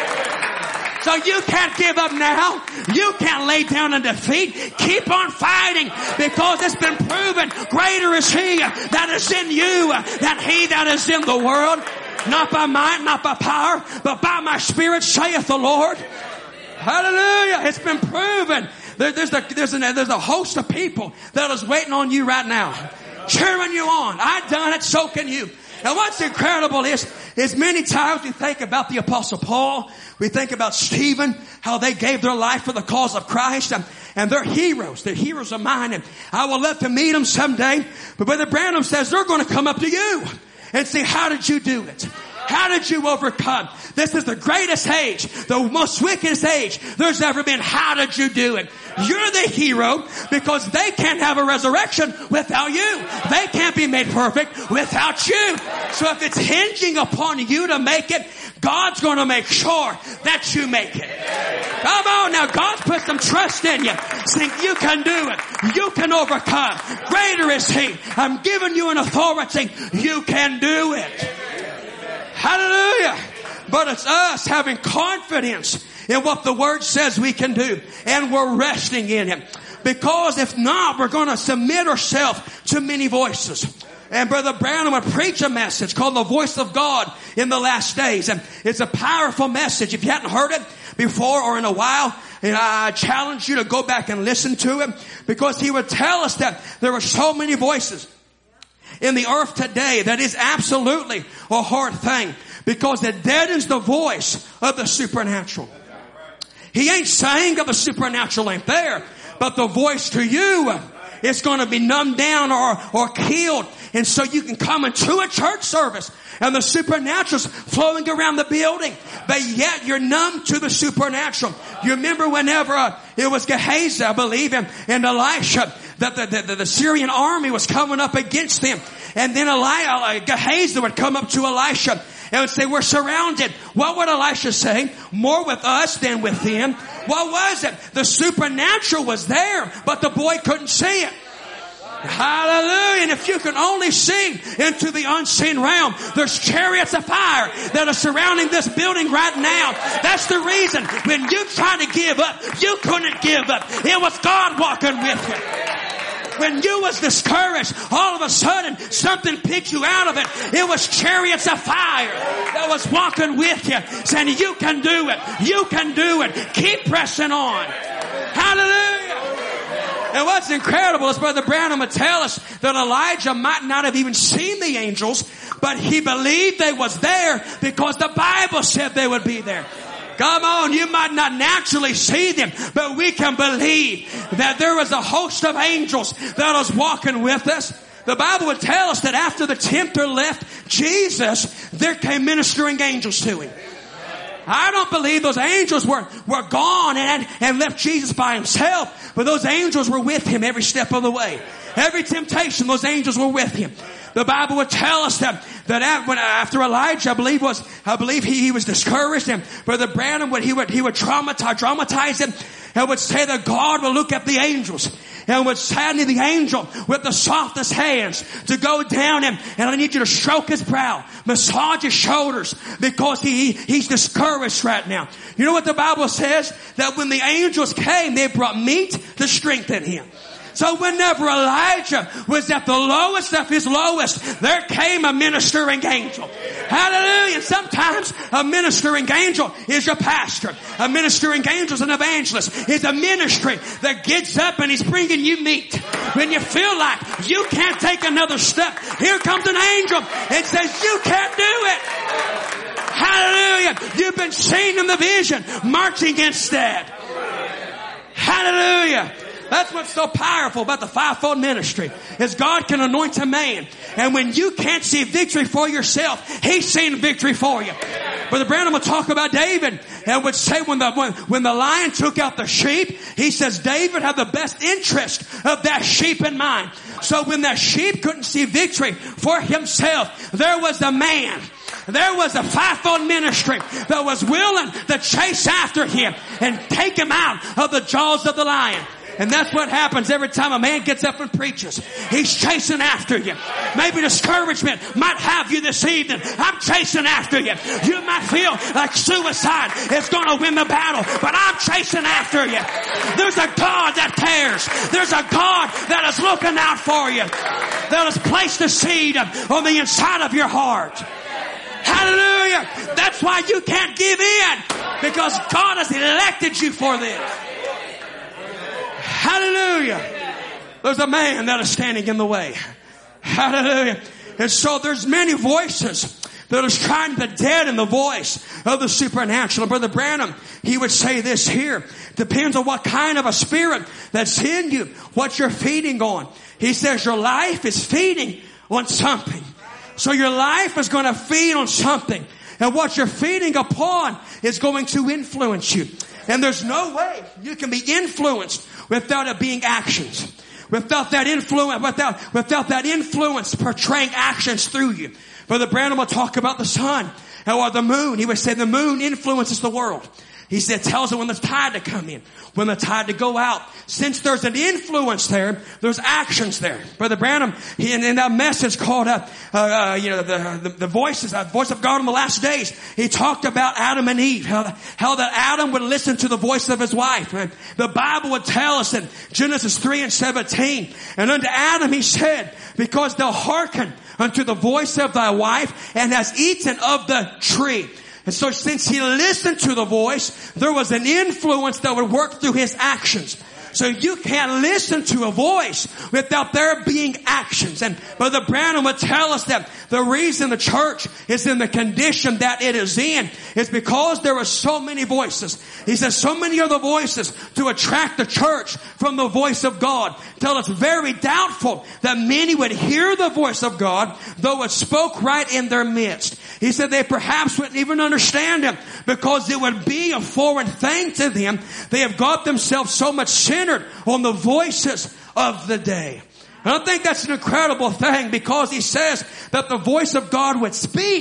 So you can't give up now. You can't lay down in defeat. Keep on fighting because it's been proven greater is He that is in you than he that is in the world. Not by might, not by power, but by my Spirit, saith the Lord. Hallelujah. It's been proven. There, there's, a, there's, a, there's a host of people that is waiting on you right now, cheering you on. I've done it, so can you. Now what's incredible is, is many times we think about the Apostle Paul, we think about Stephen, how they gave their life for the cause of Christ, and, and they're heroes. They're heroes of mine, and I will love to meet them someday. But Brother Branham says they're going to come up to you and say, how did you do it? How did you overcome? This is the greatest age, the most wickedest age there's ever been. How did you do it? You're the hero because they can't have a resurrection without you. They can't be made perfect without you. So if it's hinging upon you to make it, God's going to make sure that you make it. Come on now, God's put some trust in you. Saying you can do it. You can overcome. Greater is He. I'm giving you an authority. You can do it. Hallelujah. But it's us having confidence in what the Word says we can do. And we're resting in it. Because if not, we're going to submit ourselves to many voices. And Brother Branham would preach a message called The Voice of God in the Last Days. And it's a powerful message. If you hadn't heard it before or in a while, and I challenge you to go back and listen to it. Because he would tell us that there are so many voices in the earth today that is absolutely a hard thing because it deadens the voice of the supernatural. He ain't saying that the supernatural ain't there, but the voice to you is going to be numbed down or, or killed. And so you can come into a church service and the supernatural's flowing around the building, but yet you're numb to the supernatural. You remember whenever uh, it was Gehazi, I believe, and, and Elisha, that the, the, the Syrian army was coming up against them. And then Eli, Gehazi would come up to Elisha and would say, we're surrounded. What would Elisha say? More with us than with them. What was it? The supernatural was there, but the boy couldn't see it. Hallelujah. And if you can only see into the unseen realm, there's chariots of fire that are surrounding this building right now. That's the reason when you try to give up, you couldn't give up. It was God walking with you. When you was discouraged, all of a sudden something picked you out of it. It was chariots of fire that was walking with you, saying you can do it. You can do it. Keep pressing on. Hallelujah. And what's incredible is Brother Branham would tell us that Elijah might not have even seen the angels, but he believed they was there because the Bible said they would be there. Come on, you might not naturally see them, but we can believe that there was a host of angels that was walking with us. The Bible would tell us that after the tempter left Jesus, there came ministering angels to him. I don't believe those angels were, were gone and, and left Jesus by himself, but those angels were with him every step of the way. Every temptation, those angels were with him. The Bible would tell us that, that after Elijah, I believe was, I believe he, he was discouraged, and Brother Branham would, he would, he would traumatize, traumatize him and would say that God will look at the angels and would send the angel with the softest hands to go down and, and I need you to stroke his brow, massage his shoulders because he, he's discouraged right now. You know what the Bible says? That when the angels came, they brought meat to strengthen him. So whenever Elijah was at the lowest of his lowest, there came a ministering angel. Hallelujah. And sometimes a ministering angel is your pastor. A ministering angel is an evangelist. It's a ministry that gets up and he's bringing you meat. When you feel like you can't take another step, here comes an angel and says, you can't do it. Hallelujah. You've been seen in the vision, marching instead. Hallelujah. That's what's so powerful about the fivefold ministry, is God can anoint a man. And when you can't see victory for yourself, He's seen victory for you. Brother Branham will talk about David and would say when the, when, when the lion took out the sheep, he says David had the best interest of that sheep in mind. So when that sheep couldn't see victory for himself, there was a man. There was a fivefold ministry that was willing to chase after him and take him out of the jaws of the lion. And that's what happens every time a man gets up and preaches. He's chasing after you. Maybe discouragement might have you this evening. I'm chasing after you. You might feel like suicide is going to win the battle, but I'm chasing after you. There's a God that cares. There's a God that is looking out for you, that has placed a seed on the inside of your heart. Hallelujah. That's why you can't give in, because God has elected you for this. Hallelujah. There's a man that is standing in the way. Hallelujah. And so there's many voices that is trying to deaden the voice of the supernatural. Brother Branham, he would say this here. Depends on what kind of a spirit that's in you, what you're feeding on. He says your life is feeding on something. So your life is going to feed on something. And what you're feeding upon is going to influence you. And there's no way you can be influenced without it being actions. Without that influence, without, without that influence portraying actions through you. Brother Branham will talk about the sun or the moon. He would say the moon influences the world. He said, tells it when there's tide to come in, when the tide to go out. Since there's an influence there, there's actions there. Brother Branham, he, in, in that message called, uh, uh, you know, the, the, the voices, the voice of God in the last days, he talked about Adam and Eve, how, how that Adam would listen to the voice of his wife. And the Bible would tell us in Genesis three and seventeen, and unto Adam he said, because thou hearken unto the voice of thy wife, and hast eaten of the tree. And so since he listened to the voice, there was an influence that would work through his actions. So you can't listen to a voice without there being actions. And Brother Branham would tell us that the reason the church is in the condition that it is in is because there are so many voices. He says so many other voices to attract the church from the voice of God, till it's very doubtful that many would hear the voice of God, though it spoke right in their midst. He said they perhaps wouldn't even understand him because it would be a foreign thing to them. They have got themselves so much centered on the voices of the day. And I think that's an incredible thing, because he says that the voice of God would speak,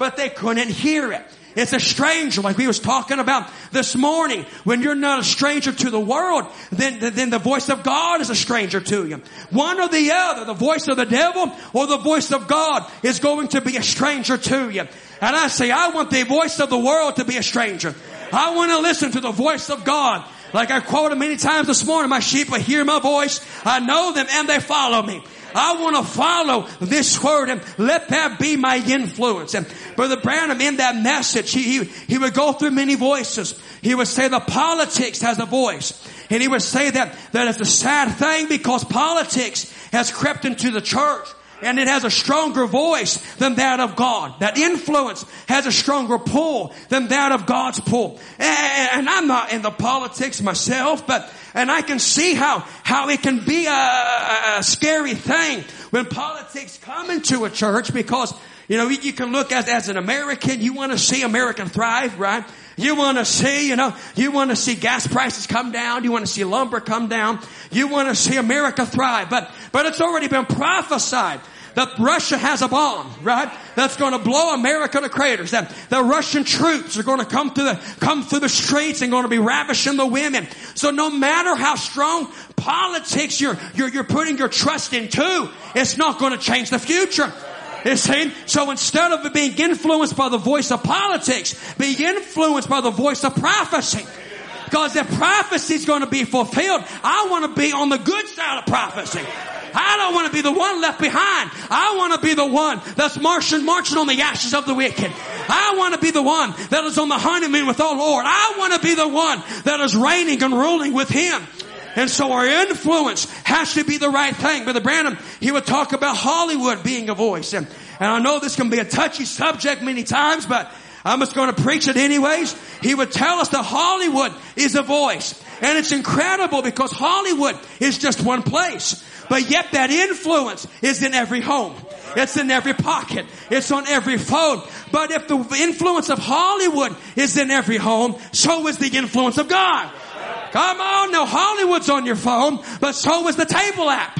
but they couldn't hear it. It's a stranger, like we was talking about this morning. When you're not a stranger to the world, then, then the voice of God is a stranger to you. One or the other, the voice of the devil or the voice of God is going to be a stranger to you. And I say, I want the voice of the world to be a stranger. I want to listen to the voice of God. Like I quoted many times this morning, my sheep will hear my voice. I know them and they follow me. I want to follow this word and let that be my influence. And Brother Branham, in that message, he, he, he would go through many voices. He would say the politics has a voice. And he would say that, that it's a sad thing because politics has crept into the church. And it has a stronger voice than that of God. That influence has a stronger pull than that of God's pull. And I'm not in the politics myself, but, and I can see how, how it can be a, a scary thing when politics come into a church because, you know, you can look as, as an American, you want to see America thrive, right? You want to see, you know, you want to see gas prices come down. You want to see lumber come down. You want to see America thrive. But, but it's already been prophesied that Russia has a bomb, right? That's going to blow America to craters. That the Russian troops are going to come through the, come through the streets and going to be ravishing the women. So no matter how strong politics you're, you're, you're putting your trust into, it's not going to change the future. You see? So instead of being influenced by the voice of politics, be influenced by the voice of prophecy. Because if prophecy is going to be fulfilled, I want to be on the good side of prophecy. I don't want to be the one left behind. I want to be the one that's marching, marching on the ashes of the wicked. I want to be the one that is on the honeymoon with our Lord. I want to be the one that is reigning and ruling with Him. And so our influence has to be the right thing. Brother Branham, he would talk about Hollywood being a voice. And, and I know this can be a touchy subject many times, but I'm just going to preach it anyways. He would tell us that Hollywood is a voice. And it's incredible because Hollywood is just one place. But yet that influence is in every home. It's in every pocket. It's on every phone. But if the influence of Hollywood is in every home, so is the influence of God. Come on, now Hollywood's on your phone, but so is the table app.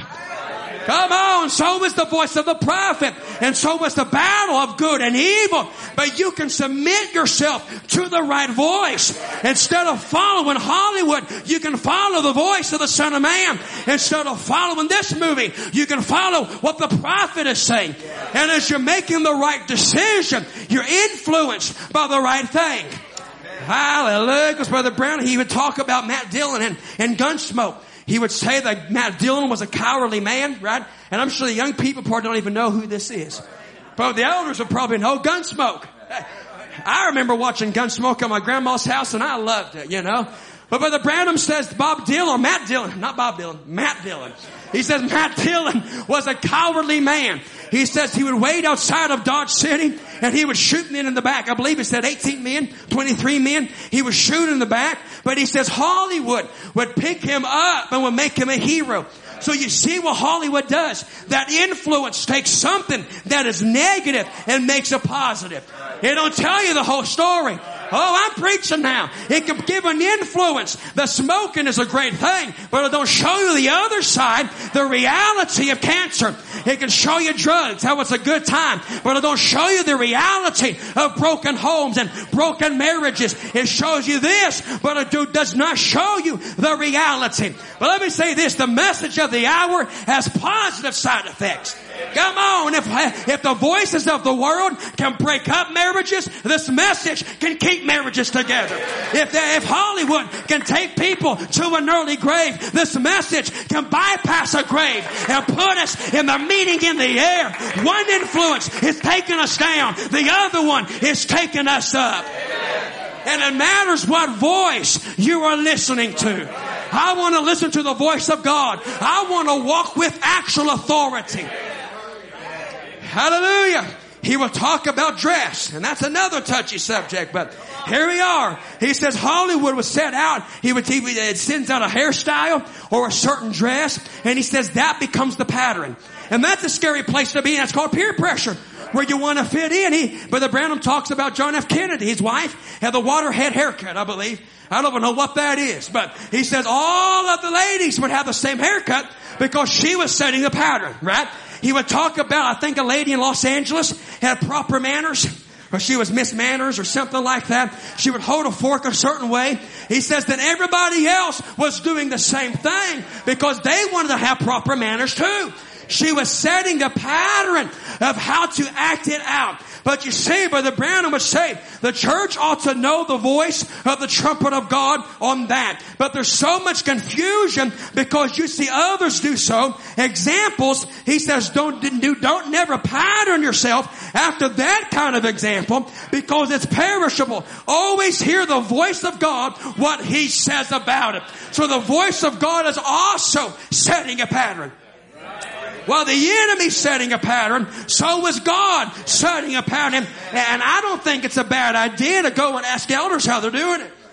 Come on, so is the voice of the prophet, and so is the battle of good and evil. But you can submit yourself to the right voice. Instead of following Hollywood, you can follow the voice of the Son of Man. Instead of following this movie, you can follow what the prophet is saying. And as you're making the right decision, you're influenced by the right thing. Hallelujah. Because Brother Brown, he would talk about Matt Dillon and, and Gunsmoke. He would say that Matt Dillon was a cowardly man, right? And I'm sure the young people probably don't even know who this is. But the elders will probably know Gunsmoke. I remember watching Gunsmoke at my grandma's house and I loved it, you know. But Brother Branham says Bob Dylan, Matt Dillon, not Bob Dylan, Matt Dillon. He says Matt Dillon was a cowardly man. He says he would wait outside of Dodge City and he would shoot men in the back. I believe he said eighteen men, twenty-three men. He would shoot in the back. But he says Hollywood would pick him up and would make him a hero. So you see what Hollywood does. That influence takes something that is negative and makes it positive. It don't tell you the whole story. Oh, I'm preaching now. It can give an influence. The smoking is a great thing, but it don't show you the other side, the reality of cancer. It can show you drugs, how it's a good time, but it don't show you the reality of broken homes and broken marriages. It shows you this, but it does not show you the reality. But let me say this, the message of the hour has positive side effects. Come on, if, if the voices of the world can break up marriages, this message can keep marriages together. If, they, if Hollywood can take people to an early grave, this message can bypass a grave and put us in the meeting in the air. One influence is taking us down. The other one is taking us up. And it matters what voice you are listening to. I want to listen to the voice of God. I want to walk with actual authority. Hallelujah. He will talk about dress, and that's another touchy subject, but here we are. He says Hollywood was set out. He would, he would it sends out a hairstyle or a certain dress, and he says that becomes the pattern. And that's a scary place to be. That's called peer pressure, where you want to fit in. He, Brother Branham talks about John F. Kennedy. His wife had the waterhead haircut, I believe. I don't even know what that is, but he says all of the ladies would have the same haircut because she was setting the pattern, right? He would talk about, I think a lady in Los Angeles had proper manners. or she was Miss Manners or something like that. She would hold a fork a certain way. He says that everybody else was doing the same thing because they wanted to have proper manners too. She was setting a pattern of how to act it out. But you see, Brother Branham would say, the church ought to know the voice of the trumpet of God on that. But there's so much confusion because you see others do so. Examples, he says, don't, do, don't never pattern yourself after that kind of example because it's perishable. Always hear the voice of God, what He says about it. So the voice of God is also setting a pattern. While the enemy's setting a pattern, so is God setting a pattern. And I don't think it's a bad idea to go and ask elders how they're doing it.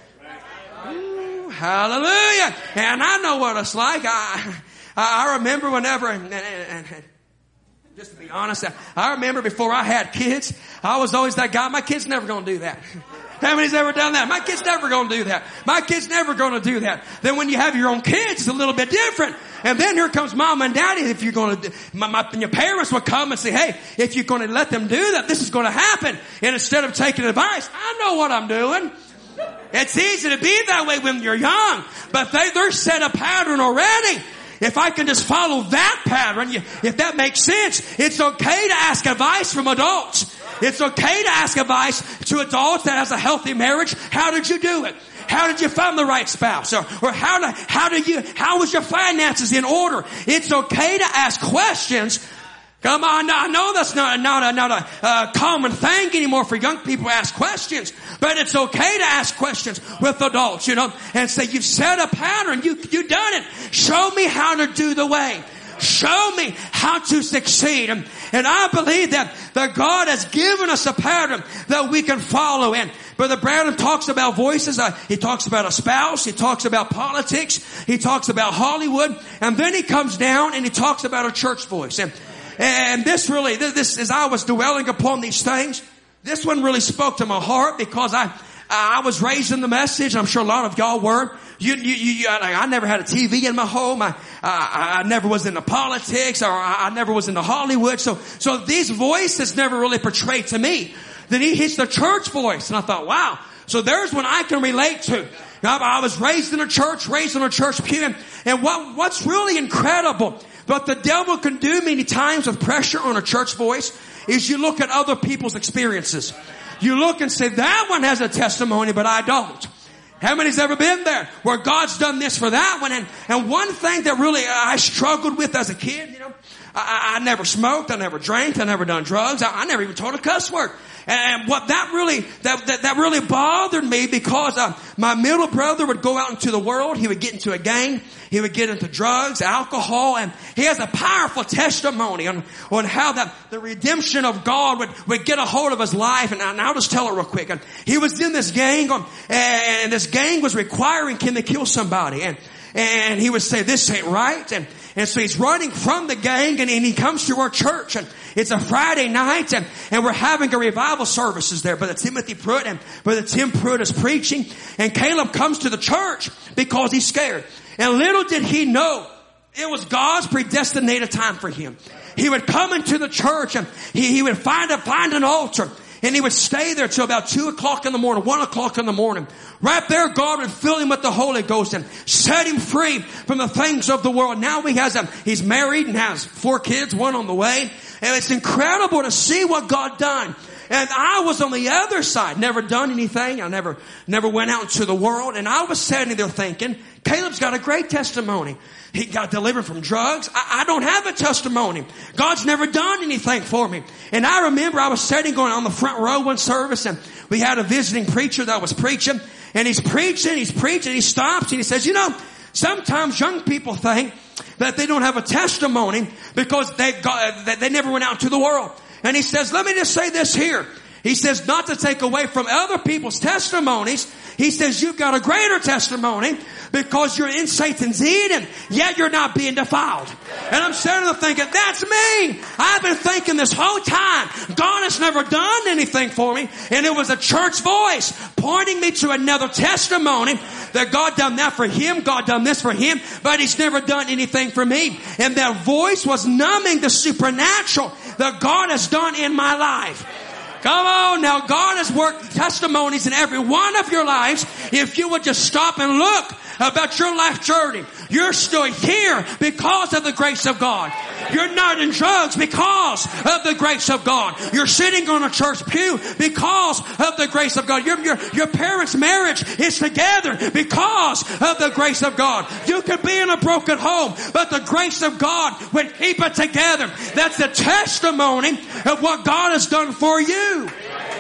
Ooh, hallelujah. And I know what it's like. I, I remember whenever, and, and, and just to be honest, I remember before I had kids, I was always that guy, my kid's never going to do that. How many's ever done that? My kid's never going to do that. My kid's never going to do that. Then when you have your own kids, it's a little bit different. And then here comes mom and daddy. If you're going to, my, my, your parents will come and say, hey, if you're going to let them do that, this is going to happen. And instead of taking advice, I know what I'm doing. It's easy to be that way when you're young, but they, they're set a pattern already. If I can just follow that pattern, if that makes sense, it's okay to ask advice from adults. It's okay to ask advice to adults that has a healthy marriage. How did you do it? How did you find the right spouse? Or, or how do, how do you, how was your finances in order? It's okay to ask questions. Come on, I know that's not, not a, not a, uh, common thing anymore for young people to ask questions, but it's okay to ask questions with adults, you know, and say, you've set a pattern, you, you've done it. Show me how to do the way. Show me how to succeed. And, and I believe that, that God has given us a pattern that we can follow in. Brother Branham talks about voices. Uh, he talks about a spouse. He talks about politics. He talks about Hollywood. And then he comes down and he talks about a church voice. And, and this really, this, as I was dwelling upon these things, this one really spoke to my heart because I, I was raised in the message. I'm sure a lot of y'all were. You, you, you, I, I never had a T V in my home. I, I, I never was into politics, or I, I never was into Hollywood. So, so these voices never really portrayed to me. Then he hits the church voice, and I thought, wow. So there's one I can relate to. I, I was raised in a church, raised in a church pew, and, and what, what's really incredible, what the devil can do many times with pressure on a church voice, is you look at other people's experiences. You look and say, that one has a testimony, but I don't. How many's ever been there where God's done this for that one? And, and one thing that really I struggled with as a kid, you know, I, I never smoked, I never drank, I never done drugs, I, I never even told a cuss word. And what that really, that, that, that really bothered me because uh, my middle brother would go out into the world. He would get into a gang. He would get into drugs, alcohol, and he has a powerful testimony on, on how that the redemption of God would, would get a hold of his life. And, and I'll just tell it real quick. And he was in this gang, on, and this gang was requiring him to kill somebody. And, and he would say, this ain't right. And, and so he's running from the gang, and, and he comes to our church, and it's a Friday night, and, and we're having a revival services there. Brother Timothy Pruitt and Brother Tim Pruitt is preaching, and Caleb comes to the church because he's scared. And little did he know, it was God's predestinated time for him. He would come into the church, and he, he would find a, find an altar, and he would stay there till about two o'clock in the morning, one o'clock in the morning. Right there, God would fill him with the Holy Ghost and set him free from the things of the world. Now he has a, he's married and has four kids, one on the way. And it's incredible to see what God done. And I was on the other side, never done anything. I never, never went out into the world. And I was sitting there thinking, Caleb's got a great testimony. He got delivered from drugs. I, I don't have a testimony. God's never done anything for me. And I remember I was sitting going on the front row one service, and we had a visiting preacher that was preaching. And he's preaching, he's preaching, he stops and he says, you know, sometimes young people think that they don't have a testimony because they got, that they never went out into the world. And he says, let me just say this here. He says, not to take away from other people's testimonies. He says, you've got a greater testimony because you're in Satan's Eden, yet you're not being defiled. And I'm sitting there thinking, that's me. I've been thinking this whole time, God has never done anything for me. And it was a church voice pointing me to another testimony that God done that for him, God done this for him, but he's never done anything for me. And that voice was numbing the supernatural that God has done in my life. Come on now. God has worked testimonies in every one of your lives. If you would just stop and look about your life journey. You're still here because of the grace of God. You're not in drugs because of the grace of God. You're sitting on a church pew because of the grace of God. Your, your, your parents' marriage is together because of the grace of God. You could be in a broken home, but the grace of God would keep it together. That's the testimony of what God has done for you.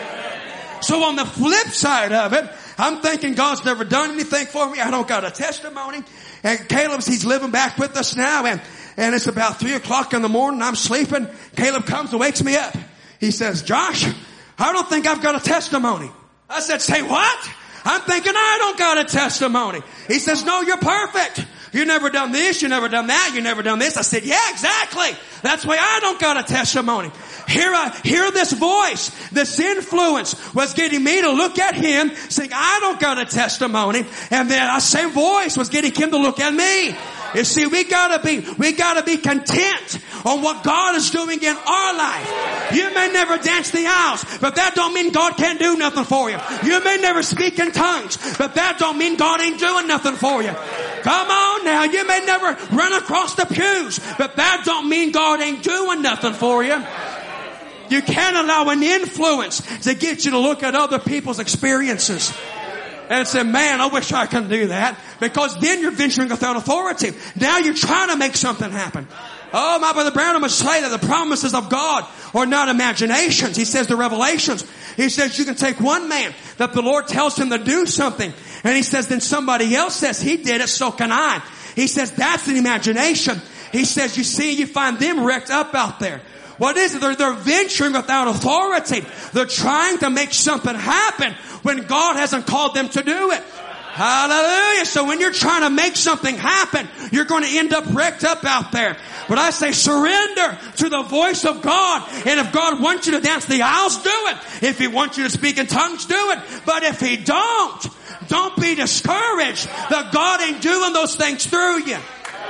So on the flip side of it, I'm thinking God's never done anything for me. I don't got a testimony. And Caleb's, he's living back with us now. And, and it's about three o'clock in the morning. I'm sleeping. Caleb comes and wakes me up. He says, Josh, I don't think I've got a testimony. I said, say what? I'm thinking I don't got a testimony. He says, no, you're perfect. You never done this. You never done that. You never done this. I said, yeah, exactly. That's why I don't got a testimony. Here I hear this voice, this influence was getting me to look at him saying, I don't got a testimony. And then that same voice was getting him to look at me. You see, we gotta be, we gotta be content on what God is doing in our life. You may never dance the aisles, but that don't mean God can't do nothing for you. You may never speak in tongues, but that don't mean God ain't doing nothing for you. Come on now, you may never run across the pews, but that don't mean God ain't doing nothing for you. You can't allow an influence to get you to look at other people's experiences and say, man, I wish I could do that. Because then you're venturing without authority. Now you're trying to make something happen. Oh, my brother Branham must say that the promises of God are not imaginations. He says the revelations. He says you can take one man that the Lord tells him to do something. And he says then somebody else says he did it, so can I. He says that's an imagination. He says you see, you find them wrecked up out there. What is it? They're, they're venturing without authority. They're trying to make something happen when God hasn't called them to do it. Hallelujah. So when you're trying to make something happen, you're going to end up wrecked up out there. But I say surrender to the voice of God. And if God wants you to dance the aisles, do it. If He wants you to speak in tongues, do it. But if He don't, don't be discouraged that God ain't doing those things through you.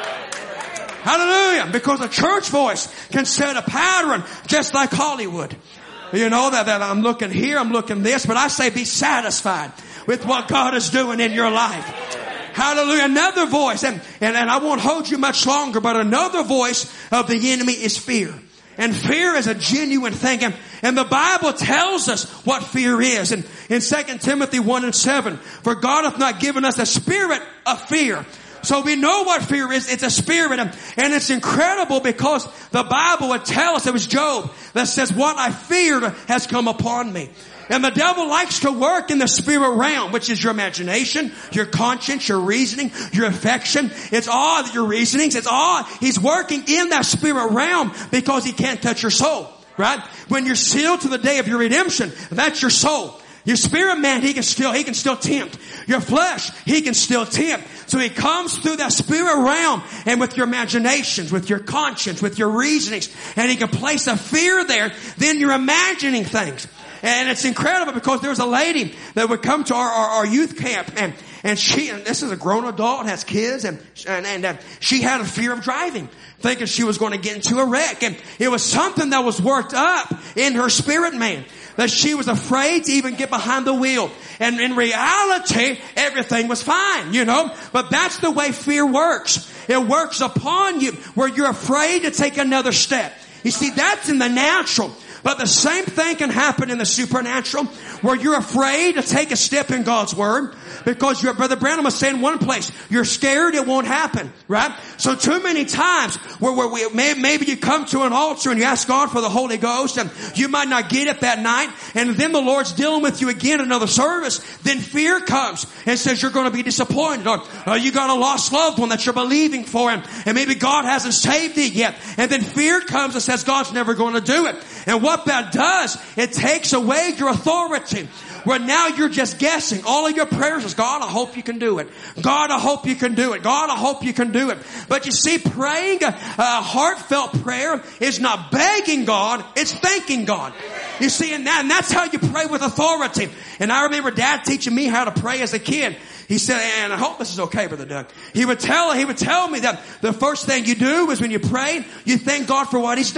Hallelujah. Because a church voice can set a pattern just like Hollywood. You know, that, that I'm looking here, I'm looking this, but I say be satisfied with what God is doing in your life. Hallelujah. Another voice, and, and, and I won't hold you much longer, but another voice of the enemy is fear. And fear is a genuine thing. And, and the Bible tells us what fear is. And in Second Timothy one and seven, for God hath not given us a spirit of fear. So we know what fear is. It's a spirit. And it's incredible because the Bible would tell us, it was Job that says, what I feared has come upon me. And the devil likes to work in the spirit realm, which is your imagination, your conscience, your reasoning, your affection. It's all your reasonings. It's all, he's working in that spirit realm because he can't touch your soul, right? When you're sealed to the day of your redemption, that's your soul. Your spirit man, he can still, he can still tempt. Your flesh, he can still tempt. So he comes through that spirit realm and with your imaginations, with your conscience, with your reasonings, and he can place a fear there. Then you're imagining things. And it's incredible because there was a lady that would come to our, our, our youth camp, and, and she, and this is a grown adult, has kids, and, and, and uh, she had a fear of driving, thinking she was going to get into a wreck. And it was something that was worked up in her spirit man, that she was afraid to even get behind the wheel. And in reality, everything was fine, you know. But that's the way fear works. It works upon you where you're afraid to take another step. You see, that's in the natural. But the same thing can happen in the supernatural, where you're afraid to take a step in God's Word because your Brother Branham was saying one place, you're scared it won't happen, right? So too many times where, where we, maybe you come to an altar and you ask God for the Holy Ghost and you might not get it that night, and then the Lord's dealing with you again in another service, then fear comes and says you're going to be disappointed, or, or you got a lost loved one that you're believing for, and, and maybe God hasn't saved it yet. And then fear comes and says God's never going to do it. And what that does, it takes away your authority. Where now you're just guessing. All of your prayers is, God, I hope you can do it. God, I hope you can do it. God, I hope you can do it. But you see, praying a, a heartfelt prayer is not begging God, it's thanking God. You see, and, that, and that's how you pray with authority. And I remember Dad teaching me how to pray as a kid. He said, and I hope this is okay, Brother Doug. He would tell, he would tell me that the first thing you do is when you pray, you thank God for what He's done.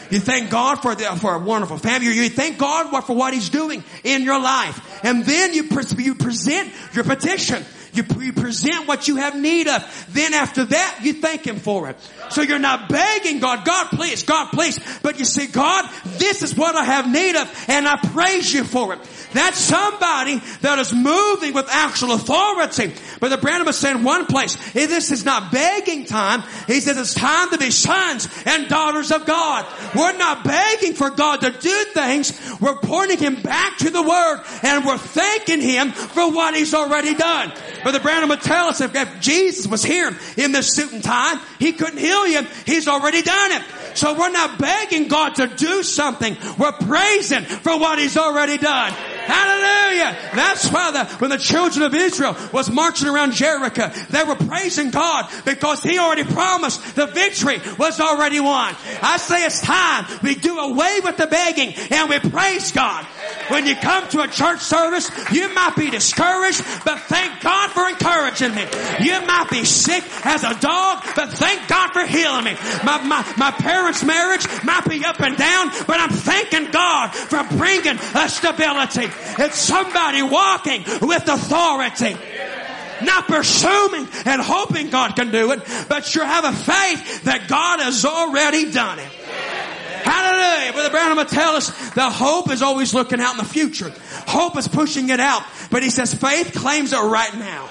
You thank God for the, for a wonderful family. You thank God for what He's doing in your life. And then you, pre- you present your petition. You, you present what you have need of. Then after that, you thank Him for it. So you're not begging God, God please, God please. But you say, God, this is what I have need of, and I praise You for it. That's somebody that is moving with actual authority. But the Branham is saying one place, this is not begging time. He says it's time to be sons and daughters of God. We're not begging for God to do things. We're pointing Him back to the Word, and we're thanking Him for what He's already done. But the Branham would tell us if, if Jesus was here in this suit and tie, He couldn't heal you. He's already done it. So we're not begging God to do something. We're praising for what He's already done. Hallelujah. That's why the, when the children of Israel was marching around Jericho, they were praising God because He already promised the victory was already won. I say it's time we do away with the begging and we praise God. When you come to a church service, you might be discouraged, but thank God for encouraging me. You might be sick as a dog, but thank God for healing me. My, my, my parents' marriage might be up and down, but I'm thanking God for bringing a stability. It's somebody walking with authority. Not presuming and hoping God can do it, but you have a faith that God has already done it. Hallelujah. Brother Branham will tell us that hope is always looking out in the future. Hope is pushing it out. But he says faith claims it right now.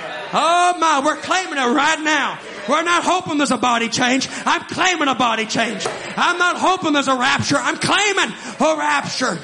Oh my, we're claiming it right now. We're not hoping there's a body change. I'm claiming a body change. I'm not hoping there's a rapture. I'm claiming a rapture.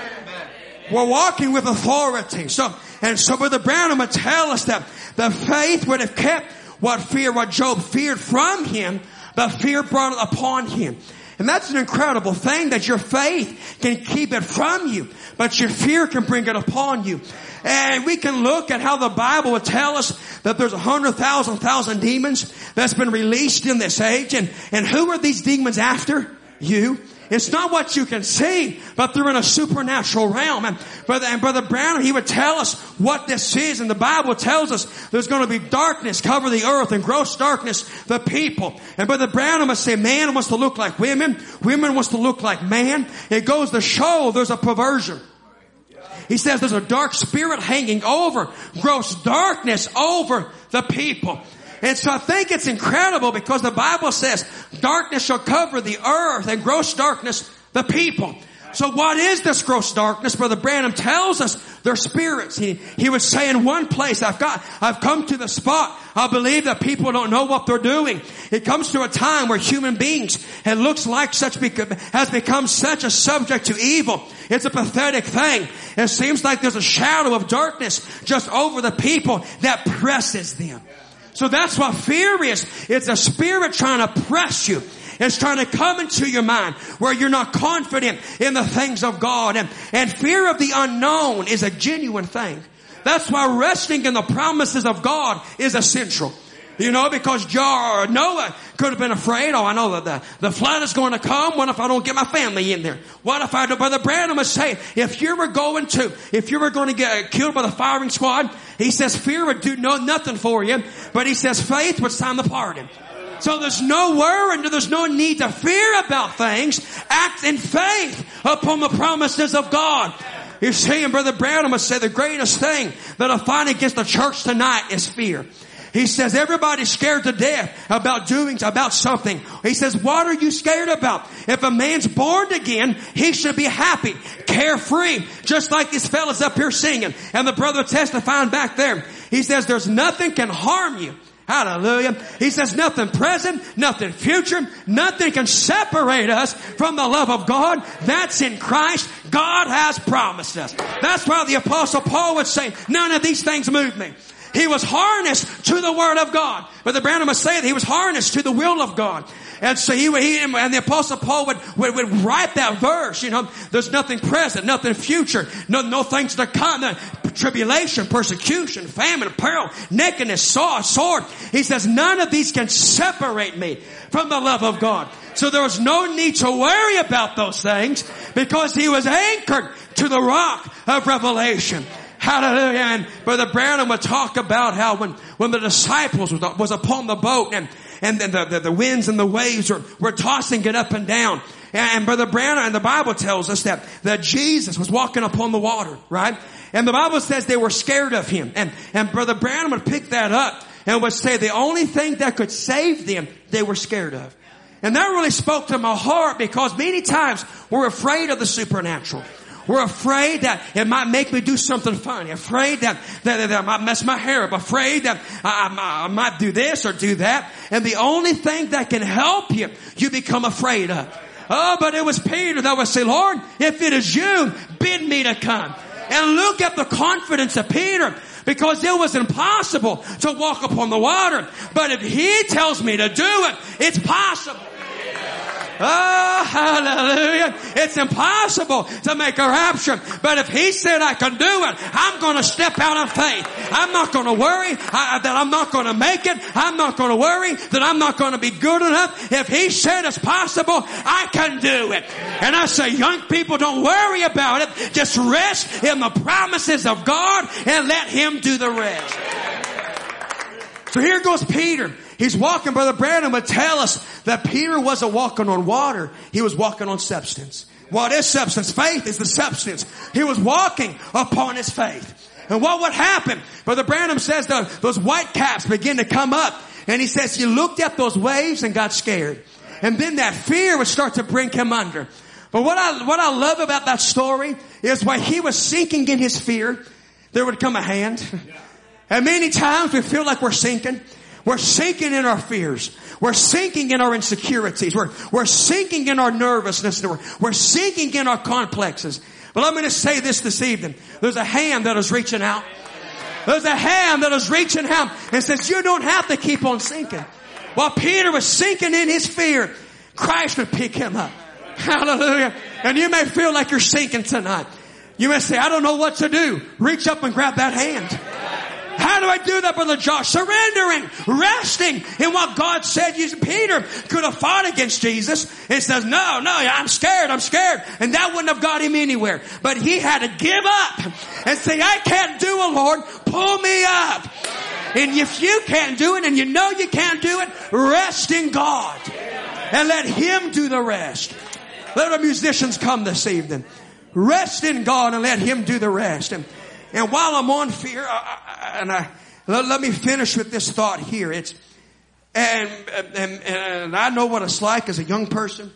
We're walking with authority. So, and so Brother Branham would tell us that the faith would have kept what fear, what Job feared from him, but fear brought it upon him. And that's an incredible thing, that your faith can keep it from you, but your fear can bring it upon you. And we can look at how the Bible would tell us that there's a hundred thousand, thousand demons that's been released in this age. And, and who are these demons after? You. It's not what you can see, but they're in a supernatural realm. And Brother, and Brother Brown, he would tell us what this is. And the Bible tells us there's going to be darkness cover the earth, and gross darkness the people. And Brother Brown must say man wants to look like women. Women wants to look like man. It goes to show there's a perversion. He says there's a dark spirit hanging over, gross darkness over the people. And so I think it's incredible because the Bible says darkness shall cover the earth and gross darkness the people. So what is this gross darkness? Brother Branham tells us they're spirits. He, he would say in one place, I've got, I've come to the spot. I believe that people don't know what they're doing. It comes to a time where human beings, it looks like such, has become such a subject to evil. It's a pathetic thing. It seems like there's a shadow of darkness just over the people that presses them. So that's what fear is. It's a spirit trying to press you. It's trying to come into your mind where you're not confident in the things of God. And, and fear of the unknown is a genuine thing. That's why resting in the promises of God is essential. You know, because Noah could have been afraid. Oh, I know that the, the flood is going to come. What if I don't get my family in there? What if I do? Brother Branham was saying, if you were going to, if you were going to get killed by the firing squad, he says fear would do no, nothing for you. But he says faith would sign the pardon. So there's no worry, there's no need to fear about things. Act in faith upon the promises of God. You see, and Brother Branham would say the greatest thing that I find against the church tonight is fear. He says everybody's scared to death about doing, about something. He says, what are you scared about? If a man's born again, he should be happy, carefree, just like these fellas up here singing. And the brother testifying back there. He says there's nothing can harm you. Hallelujah. He says nothing present, nothing future, nothing can separate us from the love of God. That's in Christ. God has promised us. That's why the Apostle Paul would say, none of these things move me. He was harnessed to the Word of God. But the Branham must say that he was harnessed to the will of God. And so he, he and the Apostle Paul would, would, would write that verse, you know, there's nothing present, nothing future, no, no things to come, no, tribulation, persecution, famine, peril, nakedness, sword, sword. He says none of these can separate me from the love of God. So there was no need to worry about those things because he was anchored to the rock of revelation. Hallelujah. And Brother Branham would talk about how when, when the disciples was, was upon the boat and, and the, the, the winds and the waves were, were tossing it up and down. And Brother Branham, and the Bible tells us that, that Jesus was walking upon the water, right? And the Bible says they were scared of him. And, and Brother Branham would pick that up and would say the only thing that could save them, they were scared of. And that really spoke to my heart, because many times we're afraid of the supernatural. We're afraid that it might make me do something funny. Afraid that, that, that I might mess my hair up. Afraid that I, I, I might do this or do that. And the only thing that can help you, you become afraid of. Oh, but it was Peter that would say, Lord, if it is you, bid me to come. And look at the confidence of Peter, because it was impossible to walk upon the water. But if he tells me to do it, it's possible. Oh, hallelujah. It's impossible to make a rapture. But if he said I can do it, I'm going to step out of faith. I'm not going to worry I, that I'm not going to make it. I'm not going to worry that I'm not going to be good enough. If he said it's possible, I can do it. And I say, young people, don't worry about it. Just rest in the promises of God and let him do the rest. So here goes Peter. He's walking. Brother Branham would tell us that Peter wasn't walking on water. He was walking on substance. What is substance? Faith is the substance. He was walking upon his faith. And what would happen? Brother Branham says the, those white caps begin to come up. And he says he looked at those waves and got scared. And then that fear would start to bring him under. But what I, what I love about that story is while he was sinking in his fear, there would come a hand. And many times we feel like we're sinking. We're sinking in our fears. We're sinking in our insecurities. We're, we're sinking in our nervousness. We're, we're sinking in our complexes. But I'm going to say this this evening. There's a hand that is reaching out. There's a hand that is reaching out and says, you don't have to keep on sinking. While Peter was sinking in his fear, Christ would pick him up. Hallelujah. And you may feel like you're sinking tonight. You may say, I don't know what to do. Reach up and grab that hand. How do I do that, Brother Josh? Surrendering, resting in what God said. Peter could have fought against Jesus and says, no, no, I'm scared, I'm scared. And that wouldn't have got him anywhere. But he had to give up and say, I can't do it, Lord. Pull me up. And if you can't do it and you know you can't do it, rest in God and let him do the rest. Let the musicians come this evening. Rest in God and let him do the rest. And And while I'm on fear, I, I, and I, let, let me finish with this thought here. It's, and, and, and I know what it's like as a young person.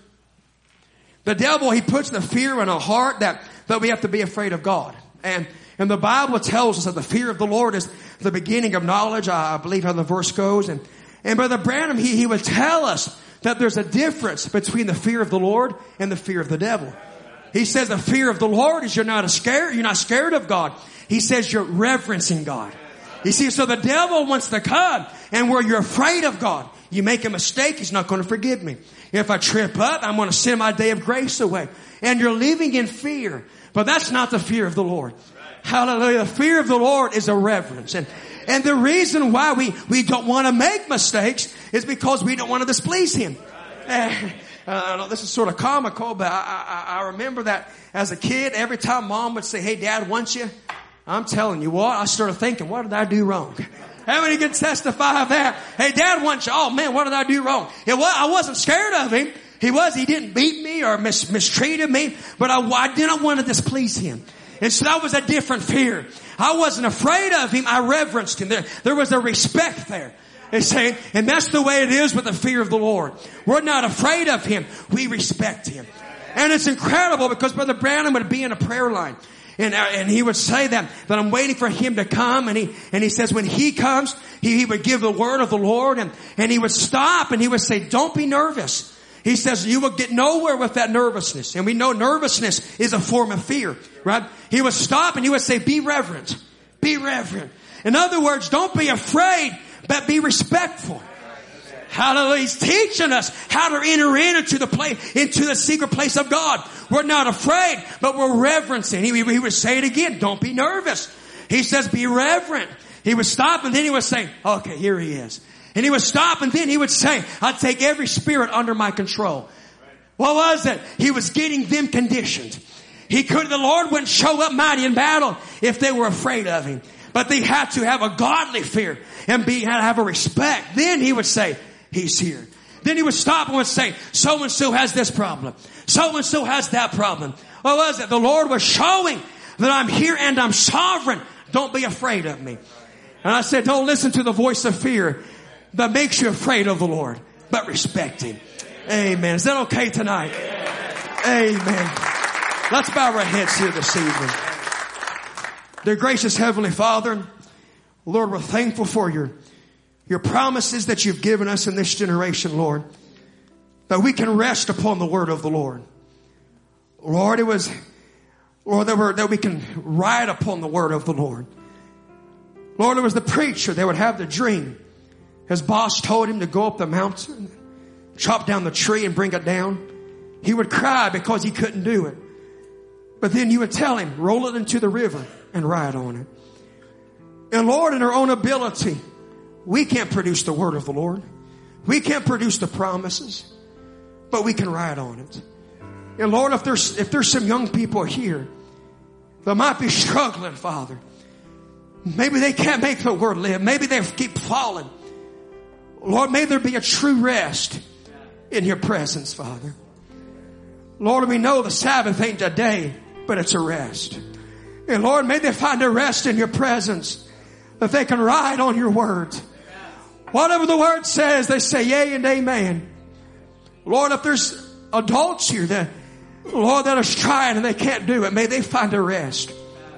The devil, he puts the fear in our heart that, that we have to be afraid of God. And, and the Bible tells us that the fear of the Lord is the beginning of knowledge. I, I believe how the verse goes. And, and Brother Branham, he, he would tell us that there's a difference between the fear of the Lord and the fear of the devil. He says the fear of the Lord is you're not scared, you're not scared of God. He says you're reverencing God. You see, so the devil wants to come, and where you're afraid of God, you make a mistake, he's not going to forgive me. If I trip up, I'm going to send my day of grace away. And you're living in fear. But that's not the fear of the Lord. Hallelujah. The fear of the Lord is a reverence. And, and the reason why we, we don't want to make mistakes is because we don't want to displease him. Uh, I know this is sort of comical, but I, I, I remember that as a kid, every time Mom would say, hey, Dad wants you, I'm telling you what, I started thinking, what did I do wrong? How many can testify of that? Hey, Dad wants you. Oh, man, what did I do wrong? It was, I wasn't scared of him. He was. He didn't beat me or mis- mistreated me, but I, I didn't want to displease him. And so that was a different fear. I wasn't afraid of him. I reverenced him. There, there was a respect there. It's saying, and that's the way it is with the fear of the Lord. We're not afraid of him. We respect him. And it's incredible because Brother Branham would be in a prayer line. And, uh, and he would say that, that I'm waiting for him to come. And he, and he says when he comes, he, he would give the word of the Lord. And, and he would stop and he would say, don't be nervous. He says you will get nowhere with that nervousness. And we know nervousness is a form of fear, right? He would stop and he would say, be reverent. Be reverent. In other words, don't be afraid, but be respectful. Hallelujah. He's teaching us how to enter into the place, into the secret place of God. We're not afraid, but we're reverencing. He, he would say it again. Don't be nervous. He says, be reverent. He would stop and then he would say, okay, here he is. And he would stop and then he would say, I take every spirit under my control. What was it? He was getting them conditioned. He could, the Lord wouldn't show up mighty in battle if they were afraid of him. But they had to have a godly fear and be, had to have a respect. Then he would say, he's here. Then he would stop and would say, so-and-so has this problem. So-and-so has that problem. What was it? The Lord was showing that I'm here and I'm sovereign. Don't be afraid of me. And I said, don't listen to the voice of fear that makes you afraid of the Lord, but respect him. Amen. Is that okay tonight? Amen. Let's bow our heads here this evening. Dear gracious Heavenly Father, Lord, we're thankful for your, your promises that you've given us in this generation, Lord, that we can rest upon the word of the Lord. Lord, it was, Lord, that, we're, that we can ride upon the word of the Lord. Lord, it was the preacher that would have the dream. His boss told him to go up the mountain, chop down the tree and bring it down. He would cry because he couldn't do it. But then you would tell him, roll it into the river and ride on it. And Lord, in our own ability, we can't produce the word of the Lord. We can't produce the promises, but we can ride on it. And Lord, if there's, if there's some young people here that might be struggling, Father, maybe they can't make the word live. Maybe they keep falling. Lord, may there be a true rest in your presence, Father. Lord, we know the Sabbath ain't a day, but it's a rest. And Lord, may they find a rest in your presence that they can ride on your word. Whatever the word says, they say yea and amen. Lord, if there's adults here that, Lord, that are trying and they can't do it, may they find a rest.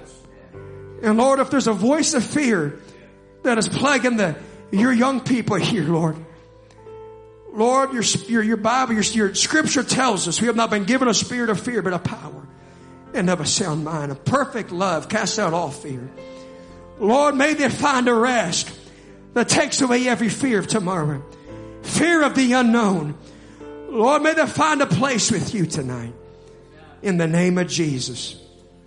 And Lord, if there's a voice of fear that is plaguing the, your young people here, Lord. Lord, your, your, your Bible, your, your scripture tells us we have not been given a spirit of fear, but a power and of a sound mind. A perfect love casts out all fear. Lord, may they find a rest that takes away every fear of tomorrow. Fear of the unknown. Lord, may they find a place with you tonight. In the name of Jesus.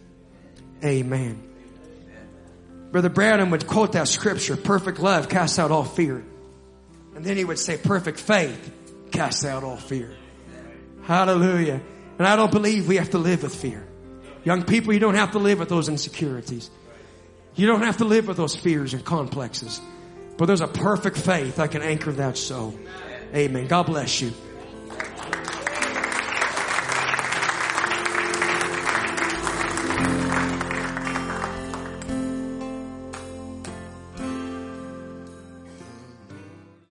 Amen. Brother Branham would quote that scripture, perfect love casts out all fear. And then he would say, perfect faith casts out all fear. Hallelujah. And I don't believe we have to live with fear. Young people, you don't have to live with those insecurities. You don't have to live with those fears and complexes. But there's a perfect faith that can anchor that soul. Amen. God bless you.